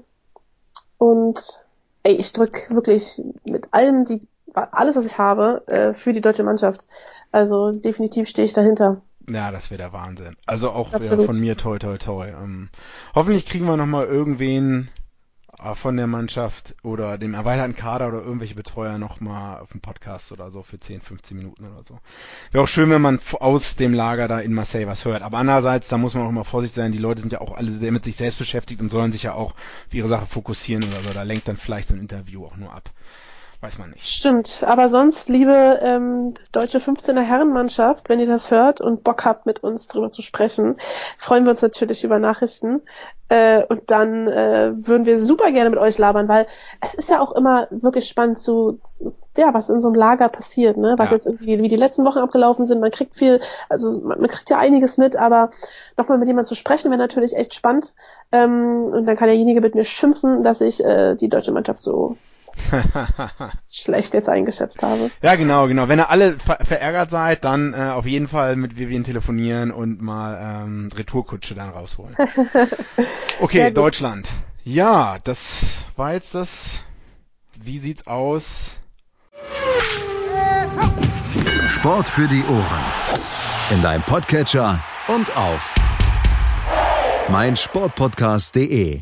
und ey, ich drücke wirklich mit allem die alles, was ich habe, äh, für die deutsche Mannschaft. Also definitiv stehe ich dahinter. Ja, das wäre der Wahnsinn. Also auch ja, von mir toi toi toi. Ähm, hoffentlich kriegen wir nochmal irgendwen äh, von der Mannschaft oder dem erweiterten Kader oder irgendwelche Betreuer nochmal auf dem Podcast oder so für zehn, fünfzehn Minuten oder so. Wäre auch schön, wenn man aus dem Lager da in Marseille was hört. Aber andererseits, da muss man auch immer vorsichtig sein, die Leute sind ja auch alle sehr mit sich selbst beschäftigt und sollen sich ja auch auf ihre Sache fokussieren oder so. Da lenkt dann vielleicht so ein Interview auch nur ab. Weiß man nicht. Stimmt, aber sonst, liebe ähm, deutsche fünfzehner Herrenmannschaft, wenn ihr das hört und Bock habt, mit uns drüber zu sprechen, freuen wir uns natürlich über Nachrichten äh, und dann äh, würden wir super gerne mit euch labern, weil es ist ja auch immer wirklich spannend zu, zu ja, was in so einem Lager passiert, ne, was ja. jetzt irgendwie, wie die letzten Wochen abgelaufen sind, man kriegt viel, also man, man kriegt ja einiges mit, aber nochmal mit jemandem zu sprechen wäre natürlich echt spannend ähm, und dann kann derjenige mit mir schimpfen, dass ich äh, die deutsche Mannschaft so schlecht jetzt eingeschätzt habe. Ja, genau, genau. Wenn ihr alle ver- verärgert seid, dann äh, auf jeden Fall mit Vivian telefonieren und mal ähm, Retourkutsche dann rausholen. Okay, Deutschland. Ja, das war jetzt das. Wie sieht's aus? Sport für die Ohren. In deinem Podcatcher und auf mein Sportpodcast punkt de.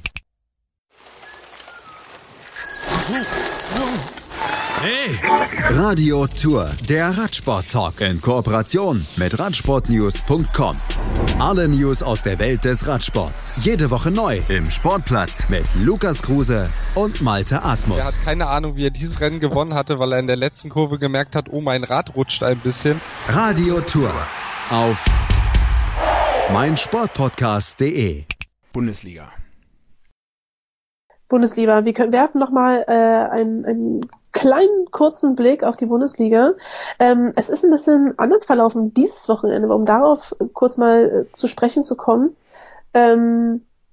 Hey! Radio Tour, der Radsport-Talk in Kooperation mit radsportnews punkt com. Alle News aus der Welt des Radsports. Jede Woche neu im Sportplatz mit Lukas Kruse und Malte Asmus. Er hat keine Ahnung, wie er dieses Rennen gewonnen hatte, weil er in der letzten Kurve gemerkt hat, oh, mein Rad rutscht ein bisschen. Radio Tour auf mein Sportpodcast punkt de. Bundesliga. Bundesliga. Wir können, werfen nochmal äh, einen, einen kleinen, kurzen Blick auf die Bundesliga. Ähm, es ist ein bisschen anders verlaufen dieses Wochenende, um darauf kurz mal äh, zu sprechen zu kommen. Ähm,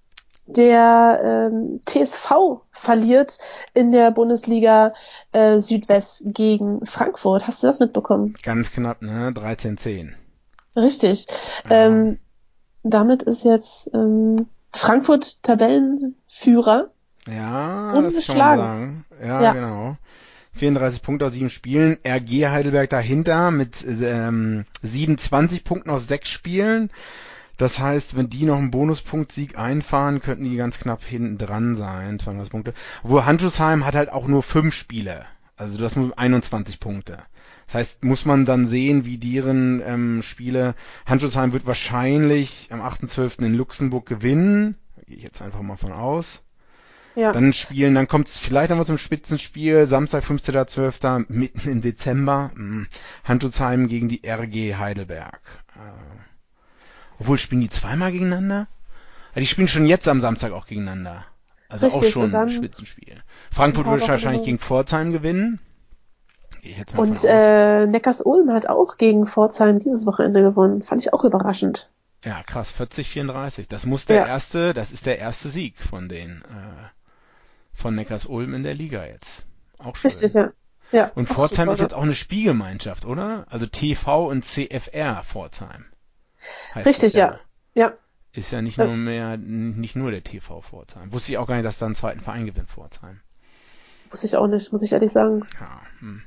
der ähm, T S V verliert in der Bundesliga äh, Südwest gegen Frankfurt. Hast du das mitbekommen? Ganz knapp, ne? dreizehn zehn. Richtig. Ähm, damit ist jetzt ähm, Frankfurt Tabellenführer. Ja, das kann man sagen. Ja, ja, genau. vierunddreißig Punkte aus sieben Spielen. R G Heidelberg dahinter mit ähm, siebenundzwanzig Punkten aus sechs Spielen. Das heißt, wenn die noch einen Bonuspunkt-Sieg einfahren, könnten die ganz knapp hinten dran sein. zweiunddreißig Punkte. Obwohl Handschusheim hat halt auch nur fünf Spiele. Also das muss einundzwanzig Punkte. Das heißt, muss man dann sehen, wie deren ähm, Spiele. Handschusheim wird wahrscheinlich am achten zwölften in Luxemburg gewinnen. Gehe ich jetzt einfach mal von aus. Ja. Dann spielen, dann kommt es vielleicht nochmal zum Spitzenspiel. Samstag, fünfzehnten zwölften mitten im Dezember. Handschusheim gegen die R G Heidelberg. Äh, Obwohl, spielen die zweimal gegeneinander? Ja, die spielen schon jetzt am Samstag auch gegeneinander. Also Richtig, auch schon ein Spitzenspiel. Frankfurt wird wahrscheinlich gegen Pforzheim gewinnen. Geh ich jetzt mal Und äh, Neckars-Ulm hat auch gegen Pforzheim dieses Wochenende gewonnen. Fand ich auch überraschend. Ja, krass, vierzig vierunddreißig. Das muss der ja. erste, das ist der erste Sieg von den äh, von Neckars-Ulm in der Liga jetzt. Auch schön. Richtig, ja. ja Und Pforzheim super, ist jetzt auch eine Spielgemeinschaft, oder? Also T V und C F R Pforzheim. Richtig, ja. ja. Ist ja nicht nur mehr, nicht nur der T V Pforzheim. Wusste ich auch gar nicht, dass da einen zweiten Verein gewinnt, Pforzheim. Wusste ich auch nicht, muss ich ehrlich sagen. Ja, hm.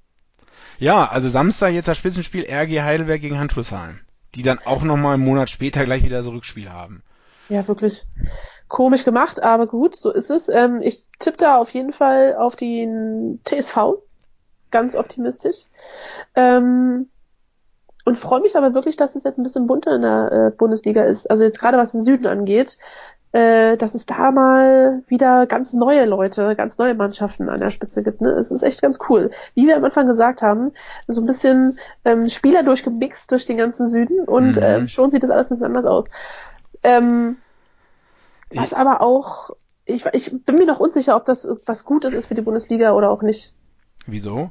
ja, also Samstag jetzt das Spitzenspiel R G Heidelberg gegen Handschusheim. Die dann auch nochmal einen Monat später gleich wieder so Rückspiel haben. Ja, wirklich komisch gemacht, aber gut, so ist es. Ähm, ich tippe da auf jeden Fall auf den T S V. Ganz optimistisch. Ähm, Und freue mich aber wirklich, dass es jetzt ein bisschen bunter in der äh, Bundesliga ist. Also jetzt gerade was den Süden angeht, äh, dass es da mal wieder ganz neue Leute, ganz neue Mannschaften an der Spitze gibt. Ne? Es ist echt ganz cool. Wie wir am Anfang gesagt haben, so ein bisschen ähm, Spieler durchgemixt durch den ganzen Süden und mhm. ähm, schon sieht das alles ein bisschen anders aus. Ähm, was ich aber auch, ich, ich bin mir noch unsicher, ob das was Gutes ist für die Bundesliga oder auch nicht. Wieso?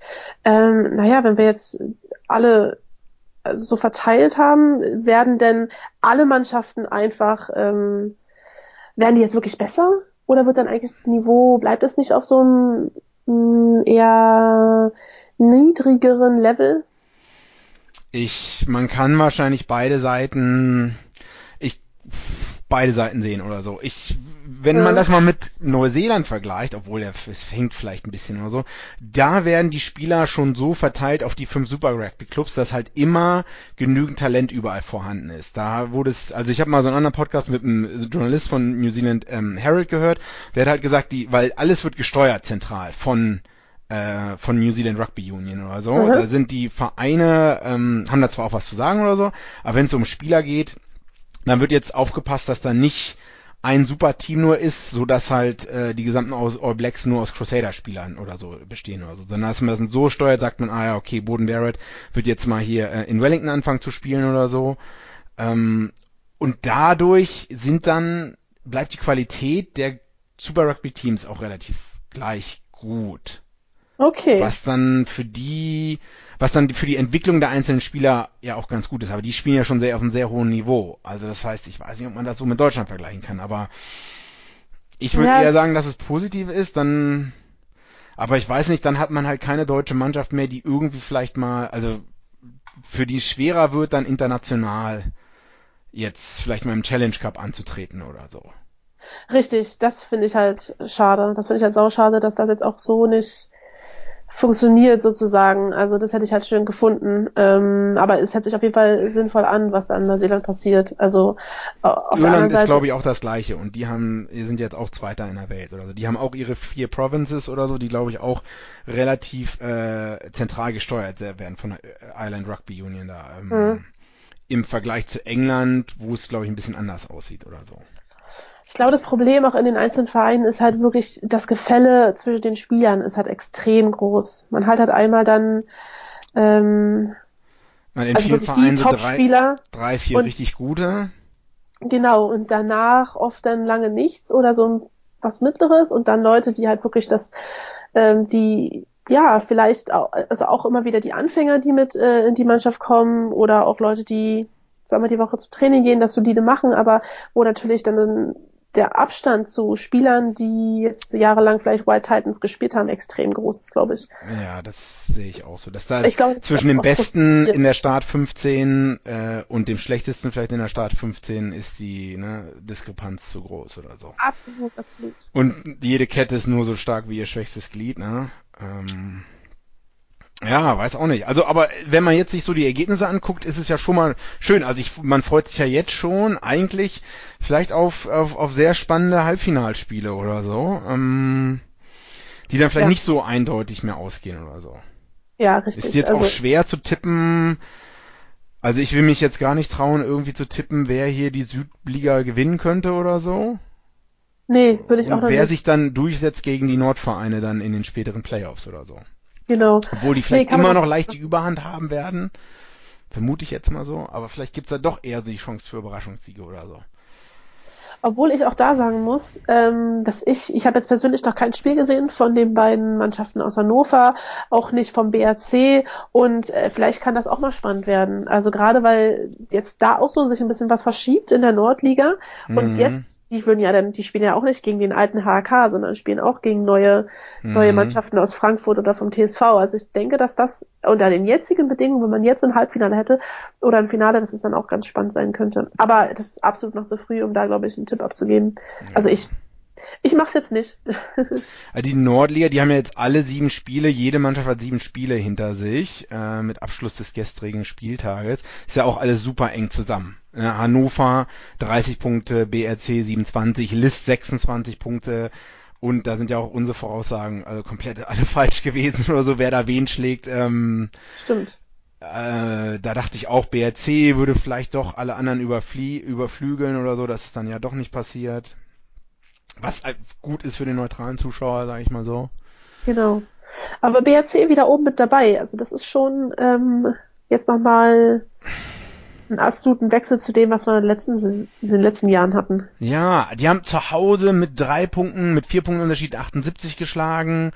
Ähm, naja, wenn wir jetzt alle so verteilt haben, werden denn alle Mannschaften einfach, ähm, werden die jetzt wirklich besser? Oder wird dann eigentlich das Niveau, bleibt es nicht auf so einem mh, eher niedrigeren Level? Ich, man kann wahrscheinlich beide Seiten, ich, beide Seiten sehen oder so. Ich, wenn ja. man das mal mit Neuseeland vergleicht, obwohl er, es hängt vielleicht ein bisschen oder so, da werden die Spieler schon so verteilt auf die fünf Super Rugby Clubs, dass halt immer genügend Talent überall vorhanden ist. Da wurde es, also ich habe mal so einen anderen Podcast mit einem Journalist von New Zealand ähm, Herald gehört, der hat halt gesagt, die, weil alles wird gesteuert zentral von äh, von New Zealand Rugby Union oder so. Mhm. Da sind die Vereine, ähm, haben da zwar auch was zu sagen oder so, aber wenn es um Spieler geht, dann wird jetzt aufgepasst, dass da nicht ein super Team nur ist, so dass halt äh, die gesamten All Blacks nur aus Crusader-Spielern oder so bestehen oder so. Sondern dass man das so steuert, sagt man, ah ja, okay, Boden Barrett wird jetzt mal hier äh, in Wellington anfangen zu spielen oder so. Ähm, und dadurch sind dann, bleibt die Qualität der Super Rugby Teams auch relativ gleich gut. Okay. Was dann für die, was dann für die Entwicklung der einzelnen Spieler ja auch ganz gut ist. Aber die spielen ja schon sehr auf einem sehr hohen Niveau. Also das heißt, ich weiß nicht, ob man das so mit Deutschland vergleichen kann, aber ich würde ja, eher sagen, dass es positiv ist, dann, aber ich weiß nicht, dann hat man halt keine deutsche Mannschaft mehr, die irgendwie vielleicht mal, also für die es schwerer wird, dann international jetzt vielleicht mal im Challenge Cup anzutreten oder so. Richtig, das finde ich halt schade. Das finde ich halt sauschade, dass das jetzt auch so nicht funktioniert sozusagen. Also das hätte ich halt schön gefunden. Ähm, aber es hört sich auf jeden Fall sinnvoll an, was da in Neuseeland passiert. Also auf der anderen Seite ist, glaube ich, auch das Gleiche. Und die haben, die sind jetzt auch Zweiter in der Welt oder so. Die haben auch ihre vier Provinces oder so, die, glaube ich, auch relativ äh, zentral gesteuert werden von der Island Rugby Union da. Ähm, mhm. Im Vergleich zu England, wo es, glaube ich, ein bisschen anders aussieht oder so. Ich glaube, das Problem auch in den einzelnen Vereinen ist halt wirklich, das Gefälle zwischen den Spielern ist halt extrem groß. Man hat halt einmal dann ähm, Man in also wirklich die Top-Spieler. So drei, drei, vier und, richtig gute. Genau, und danach oft dann lange nichts oder so was Mittleres und dann Leute, die halt wirklich das, ähm, die ja, vielleicht auch, also auch immer wieder die Anfänger, die mit äh, in die Mannschaft kommen oder auch Leute, die zweimal die Woche zum Training gehen, das solide machen, aber wo natürlich dann der Abstand zu Spielern, die jetzt jahrelang vielleicht Wild Titans gespielt haben, extrem groß ist, glaube ich. Ja, das sehe ich auch so. Dass da ich glaub, das zwischen dem Besten in der Start fünfzehn äh, und dem Schlechtesten vielleicht in der Start fünfzehn ist die ne, Diskrepanz zu groß oder so. Absolut, absolut. Und jede Kette ist nur so stark wie ihr schwächstes Glied, ne? Ähm, ja, weiß auch nicht. Also, aber wenn man jetzt sich so die Ergebnisse anguckt, ist es ja schon mal schön. Also ich, man freut sich ja jetzt schon eigentlich vielleicht auf, auf, auf sehr spannende Halbfinalspiele oder so, ähm, die dann vielleicht ja. nicht so eindeutig mehr ausgehen oder so. Ja, richtig. Ist jetzt also, auch schwer zu tippen. Also ich will mich jetzt gar nicht trauen, irgendwie zu tippen, wer hier die Südliga gewinnen könnte oder so. Nee, würde ich Und auch noch wer nicht. sich dann durchsetzt gegen die Nordvereine dann in den späteren Playoffs oder so. Genau. Obwohl die vielleicht nee, immer noch leicht die Überhand haben werden. Vermute ich jetzt mal so. Aber vielleicht gibt's da doch eher die Chance für Überraschungssiege oder so. Obwohl ich auch da sagen muss, ähm, dass ich, ich habe jetzt persönlich noch kein Spiel gesehen von den beiden Mannschaften aus Hannover, auch nicht vom B R C und äh, vielleicht kann das auch mal spannend werden. Also gerade weil jetzt da auch so sich ein bisschen was verschiebt in der Nordliga und Mhm. jetzt, die würden ja dann, die spielen ja auch nicht gegen den alten H A K, sondern spielen auch gegen neue, Mhm. neue Mannschaften aus Frankfurt oder vom T S V. Also ich denke, dass das unter den jetzigen Bedingungen, wenn man jetzt ein Halbfinale hätte oder ein Finale, dass es dann auch ganz spannend sein könnte. Aber das ist absolut noch zu früh, um da, glaube ich, einen Tipp abzugeben. Ja. Also ich, ich mach's jetzt nicht. Also die Nordliga, die haben ja jetzt alle sieben Spiele, jede Mannschaft hat sieben Spiele hinter sich, äh, mit Abschluss des gestrigen Spieltages. Ist ja auch alles super eng zusammen. Ja, Hannover dreißig Punkte, B R C siebenundzwanzig, List sechsundzwanzig Punkte und da sind ja auch unsere Voraussagen also komplett alle falsch gewesen oder so, wer da wen schlägt. Ähm, Stimmt. Äh, da dachte ich auch, B R C würde vielleicht doch alle anderen überflie- überflügeln oder so, das ist dann ja doch nicht passiert. Was gut ist für den neutralen Zuschauer, sage ich mal so. Genau. Aber B R C wieder oben mit dabei. Also das ist schon ähm, jetzt nochmal einen absoluten Wechsel zu dem, was wir in den, letzten, in den letzten Jahren hatten. Ja, die haben zu Hause mit drei Punkten, mit vier Punkten Unterschied achtundsiebzig geschlagen.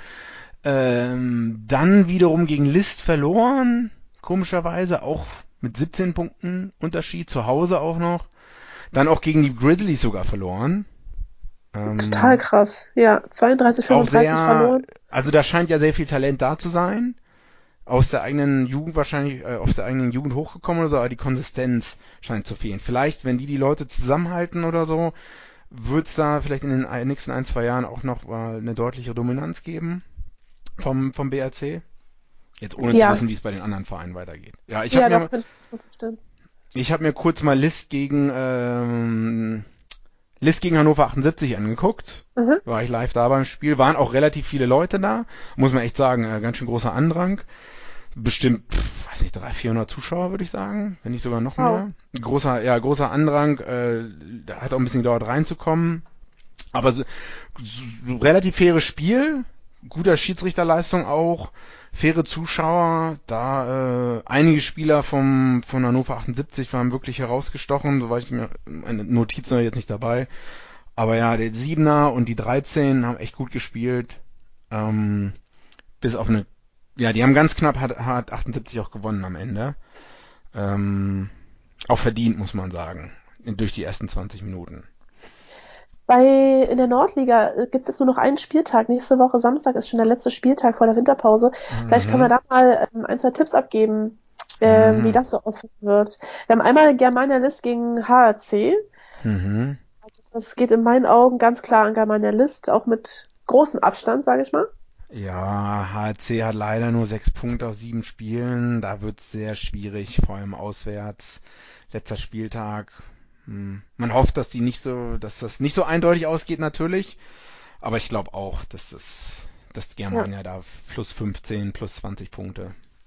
Ähm, dann wiederum gegen List verloren. Komischerweise auch mit siebzehn Punkten Unterschied, zu Hause auch noch. Dann auch gegen die Grizzlies sogar verloren. Ähm, Total krass. Ja, zweiunddreißig, fünfunddreißig sehr, verloren. Also da scheint ja sehr viel Talent da zu sein. Aus der eigenen Jugend wahrscheinlich, äh, aus der eigenen Jugend hochgekommen oder so, aber die Konsistenz scheint zu fehlen. Vielleicht, wenn die die Leute zusammenhalten oder so, wird es da vielleicht in den nächsten ein, zwei Jahren auch noch mal eine deutliche Dominanz geben vom, vom B R C. Jetzt ohne Ja. zu wissen, wie es bei den anderen Vereinen weitergeht. Ja, ich Ja, habe doch, mir, könnte ich mir vorstellen. ich hab mir kurz mal List gegen ähm, List gegen Hannover achtundsiebzig angeguckt. Mhm. War ich live da beim Spiel. Waren auch relativ viele Leute da. Muss man echt sagen, äh, ganz schön großer Andrang. Bestimmt, pff, weiß nicht, dreihundert, vierhundert Zuschauer, würde ich sagen. Wenn nicht sogar noch Wow. mehr. Großer, ja, großer Andrang. Äh, da hat auch ein bisschen gedauert reinzukommen. Aber so, so, relativ faires Spiel. Guter Schiedsrichterleistung auch. Faire Zuschauer. Da äh, einige Spieler vom von Hannover achtundsiebzig waren wirklich herausgestochen. So war ich mir, meine Notizen jetzt nicht dabei. Aber ja, der Siebener und die dreizehn haben echt gut gespielt. Ähm, bis auf eine, ja, die haben ganz knapp, hat, hat achtundsiebzig auch gewonnen am Ende. Ähm, auch verdient, muss man sagen. Durch die ersten zwanzig Minuten. Bei, in der Nordliga gibt es jetzt nur noch einen Spieltag. Nächste Woche Samstag ist schon der letzte Spieltag vor der Winterpause. Mhm. Vielleicht können wir da mal ähm, ein, zwei Tipps abgeben, äh, mhm. wie das so ausfallen wird. Wir haben einmal Germania List gegen H A C. Mhm. Also das geht in meinen Augen ganz klar an Germania List, auch mit großem Abstand, sage ich mal. Ja, H A C hat leider nur sechs Punkte aus sieben Spielen. Da wird es sehr schwierig, vor allem auswärts. Letzter Spieltag. Man hofft, dass die nicht so, dass das nicht so eindeutig ausgeht natürlich, aber ich glaube auch, dass das, dass Germania ja. da plus fünfzehn, plus zwanzig Punkte.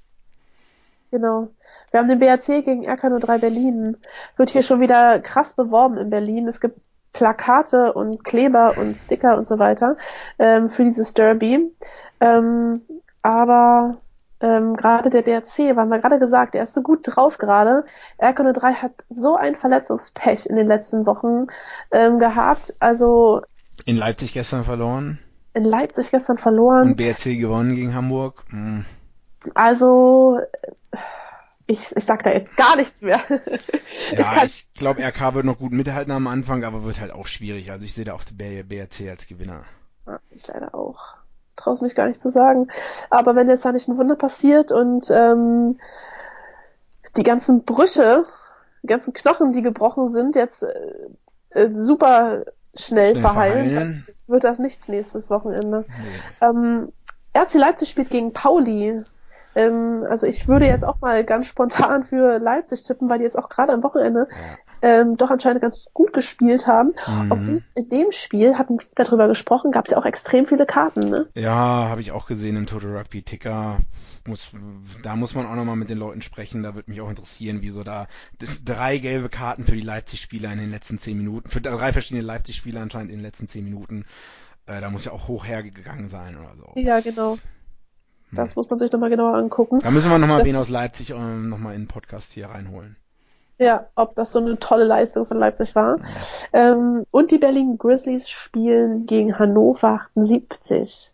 Genau. Wir haben den B R C gegen R K null drei Berlin. Wird hier schon wieder krass beworben in Berlin. Es gibt Plakate und Kleber und Sticker und so weiter ähm, für dieses Derby. Ähm, aber Ähm, gerade der B R C, haben wir gerade gesagt, der ist so gut drauf gerade. R K null drei hat so ein Verletzungspech in den letzten Wochen ähm, gehabt. Also in Leipzig gestern verloren. In Leipzig gestern verloren. Und B R C gewonnen gegen Hamburg. Hm. Also ich, ich sag da jetzt gar nichts mehr. Ja, ich, ich glaube, R K wird noch gut mithalten am Anfang, aber wird halt auch schwierig. Also ich sehe da auch B R C als Gewinner. Ja, ich leider auch. Ich traue es mich gar nicht zu sagen. Aber wenn jetzt da nicht ein Wunder passiert und ähm, die ganzen Brüche, die ganzen Knochen, die gebrochen sind, jetzt äh, äh, super schnell, schnell verheilen, verheilen, dann wird das nichts nächstes Wochenende. Nee. Ähm, R C Leipzig spielt gegen Pauli. Ähm, also ich würde jetzt auch mal ganz spontan für Leipzig tippen, weil die jetzt auch gerade am Wochenende ähm, doch anscheinend ganz gut gespielt haben. Mhm. Obwohl in dem Spiel, hatten wir darüber gesprochen, gab es ja auch extrem viele Karten, ne? Ja, habe ich auch gesehen im Total Rugby Ticker. Muss, da muss man auch nochmal mit den Leuten sprechen. Da würde mich auch interessieren, wieso da drei gelbe Karten für die Leipzig-Spieler in den letzten zehn Minuten, für drei verschiedene Leipzig-Spieler anscheinend in den letzten zehn Minuten. Äh, da muss ja auch hoch hergegangen sein oder so. Ja, genau. Das muss man sich nochmal genauer angucken. Da müssen wir nochmal wen aus Leipzig äh, nochmal in den Podcast hier reinholen. Ja, ob das so eine tolle Leistung von Leipzig war. Ja. Ähm, und die Berlin Grizzlies spielen gegen Hannover achtundsiebzig.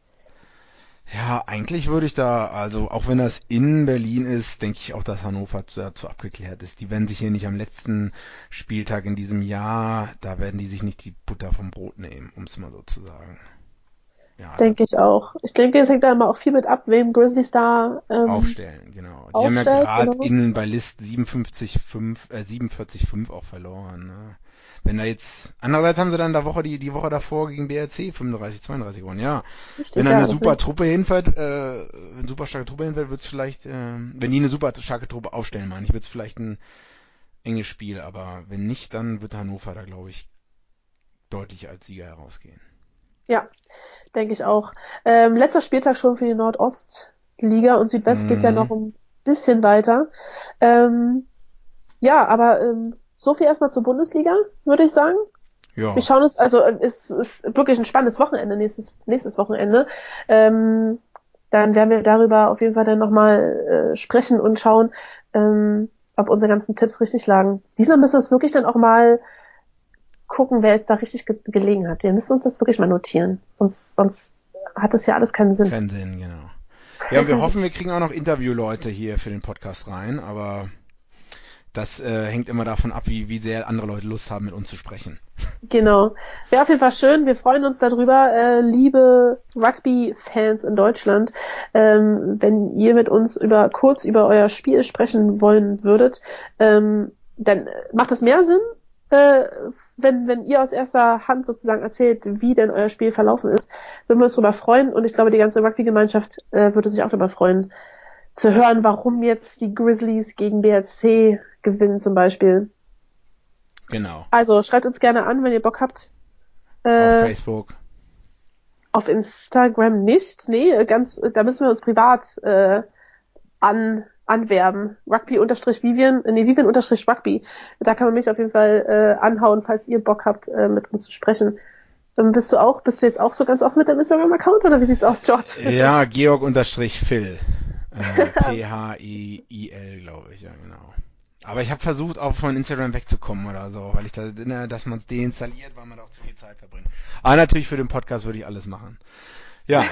Ja, eigentlich würde ich da, also auch wenn das in Berlin ist, denke ich auch, dass Hannover dazu abgeklärt ist. Die werden sich hier nicht am letzten Spieltag in diesem Jahr, da werden die sich nicht die Butter vom Brot nehmen, um es mal so zu sagen. Ja, denke ich auch. Ich denke, es hängt da immer auch viel mit ab, wem Grizzlies da ähm, aufstellen, genau. Die aufstellt, haben ja gerade genau. innen bei List siebenundfünfzig fünf, äh, siebenundvierzig fünf auch verloren. Ne? Wenn da jetzt, andererseits haben sie dann da Woche die die Woche davor gegen B R C fünfunddreißig zweiunddreißig gewonnen. Ja, richtig, wenn da eine ja, super Truppe hinfällt, äh, eine super starke Truppe hinfällt, wird es vielleicht, äh, wenn die eine super starke Truppe aufstellen, meine ich, wird es vielleicht ein enges Spiel. Aber wenn nicht, dann wird Hannover da, glaube ich, deutlich als Sieger herausgehen. Ja, denke ich auch. Ähm, letzter Spieltag schon für die Nordostliga und Südwest mhm. geht ja noch ein bisschen weiter. Ähm, ja, aber ähm, so viel erstmal zur Bundesliga, würde ich sagen. Ja. Wir schauen uns, also es ist wirklich ein spannendes Wochenende, nächstes, nächstes Wochenende. Ähm, dann werden wir darüber auf jeden Fall dann nochmal äh, sprechen und schauen, ähm, ob unsere ganzen Tipps richtig lagen. Diesmal müssen wir es wirklich dann auch mal gucken, wer jetzt da richtig ge- gelegen hat. Wir müssen uns das wirklich mal notieren. Sonst, sonst hat das ja alles keinen Sinn. Keinen Sinn, genau. Ja, und wir hoffen, wir kriegen auch noch Interviewleute hier für den Podcast rein, aber das äh, hängt immer davon ab, wie, wie sehr andere Leute Lust haben, mit uns zu sprechen. Genau. Wäre auf jeden Fall schön. Wir freuen uns darüber, äh, liebe Rugby-Fans in Deutschland, ähm, wenn ihr mit uns über kurz über euer Spiel sprechen wollen würdet, ähm, dann macht das mehr Sinn, Äh, wenn, wenn ihr aus erster Hand sozusagen erzählt, wie denn euer Spiel verlaufen ist, würden wir uns darüber freuen und ich glaube, die ganze Rugby-Gemeinschaft äh, würde sich auch darüber freuen, zu hören, warum jetzt die Grizzlies gegen B R C gewinnen zum Beispiel. Genau. Also schreibt uns gerne an, wenn ihr Bock habt. Äh, auf Facebook. Auf Instagram nicht, nee, ganz, da müssen wir uns privat äh, an anwerben. Rugby-Vivian, nee, Vivian-Rugby. Da kann man mich auf jeden Fall äh, anhauen, falls ihr Bock habt, äh, mit uns zu sprechen. Ähm, bist du auch, bist du jetzt auch so ganz offen mit deinem Instagram-Account oder wie sieht's aus, George? Ja, Georg-Phil. Äh, P H I I L, glaube ich, ja, genau. Aber ich habe versucht, auch von Instagram wegzukommen oder so, weil ich da, ne, dass man es deinstalliert, weil man da auch zu viel Zeit verbringt. Aber natürlich für den Podcast würde ich alles machen. Ja.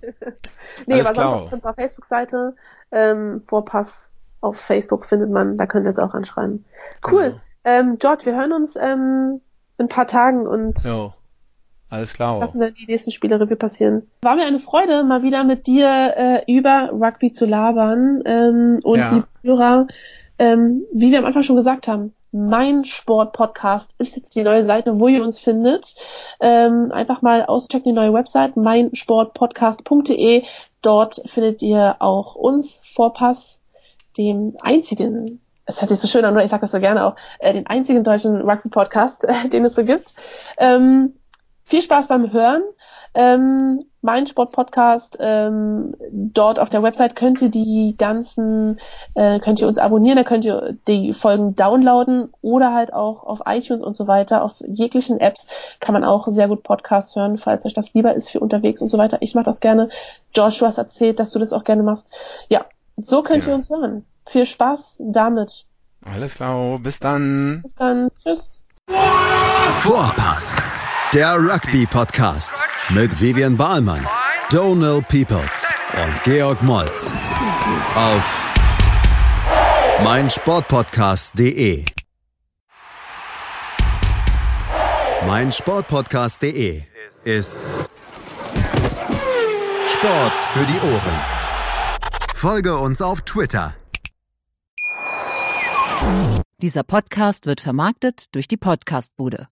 Nee, aber sonst auf unserer Facebook-Seite, ähm, Vorpass auf Facebook findet man, da könnt ihr jetzt auch anschreiben. Cool. Genau. Ähm, George, wir hören uns ähm, in ein paar Tagen und jo. Alles klar. Lassen dann die nächsten Spiele Revue passieren. War mir eine Freude, mal wieder mit dir äh, über Rugby zu labern. Ähm, und ja. Liebe Hörer, ähm, wie wir am Anfang schon gesagt haben, Mein Sport Podcast ist jetzt die neue Seite, wo ihr uns findet. Ähm, einfach mal auschecken, die neue Website, mein sport podcast punkt de. Dort findet ihr auch uns, Vorpass, dem einzigen, es hört sich so schön an, oder ich sage das so gerne auch, äh, den einzigen deutschen Rugby-Podcast, äh, den es so gibt. Ähm, viel Spaß beim Hören. Ähm, mein Sport-Podcast, ähm, dort auf der Website könnt ihr die ganzen, äh, könnt ihr uns abonnieren, da könnt ihr die Folgen downloaden oder halt auch auf iTunes und so weiter, auf jeglichen Apps kann man auch sehr gut Podcasts hören, falls euch das lieber ist für unterwegs und so weiter. Ich mache das gerne. George, du hast erzählt, dass du das auch gerne machst. Ja, so könnt ja. ihr uns hören. Viel Spaß damit. Alles klar, bis dann. Bis dann, tschüss. Vorpass, der Rugby-Podcast mit Vivian Bahlmann, Donald Peoples und Georg Moltz auf mein Sportpodcast punkt de mein Sportpodcast punkt de ist Sport für die Ohren. Folge uns auf Twitter. Dieser Podcast wird vermarktet durch die Podcastbude.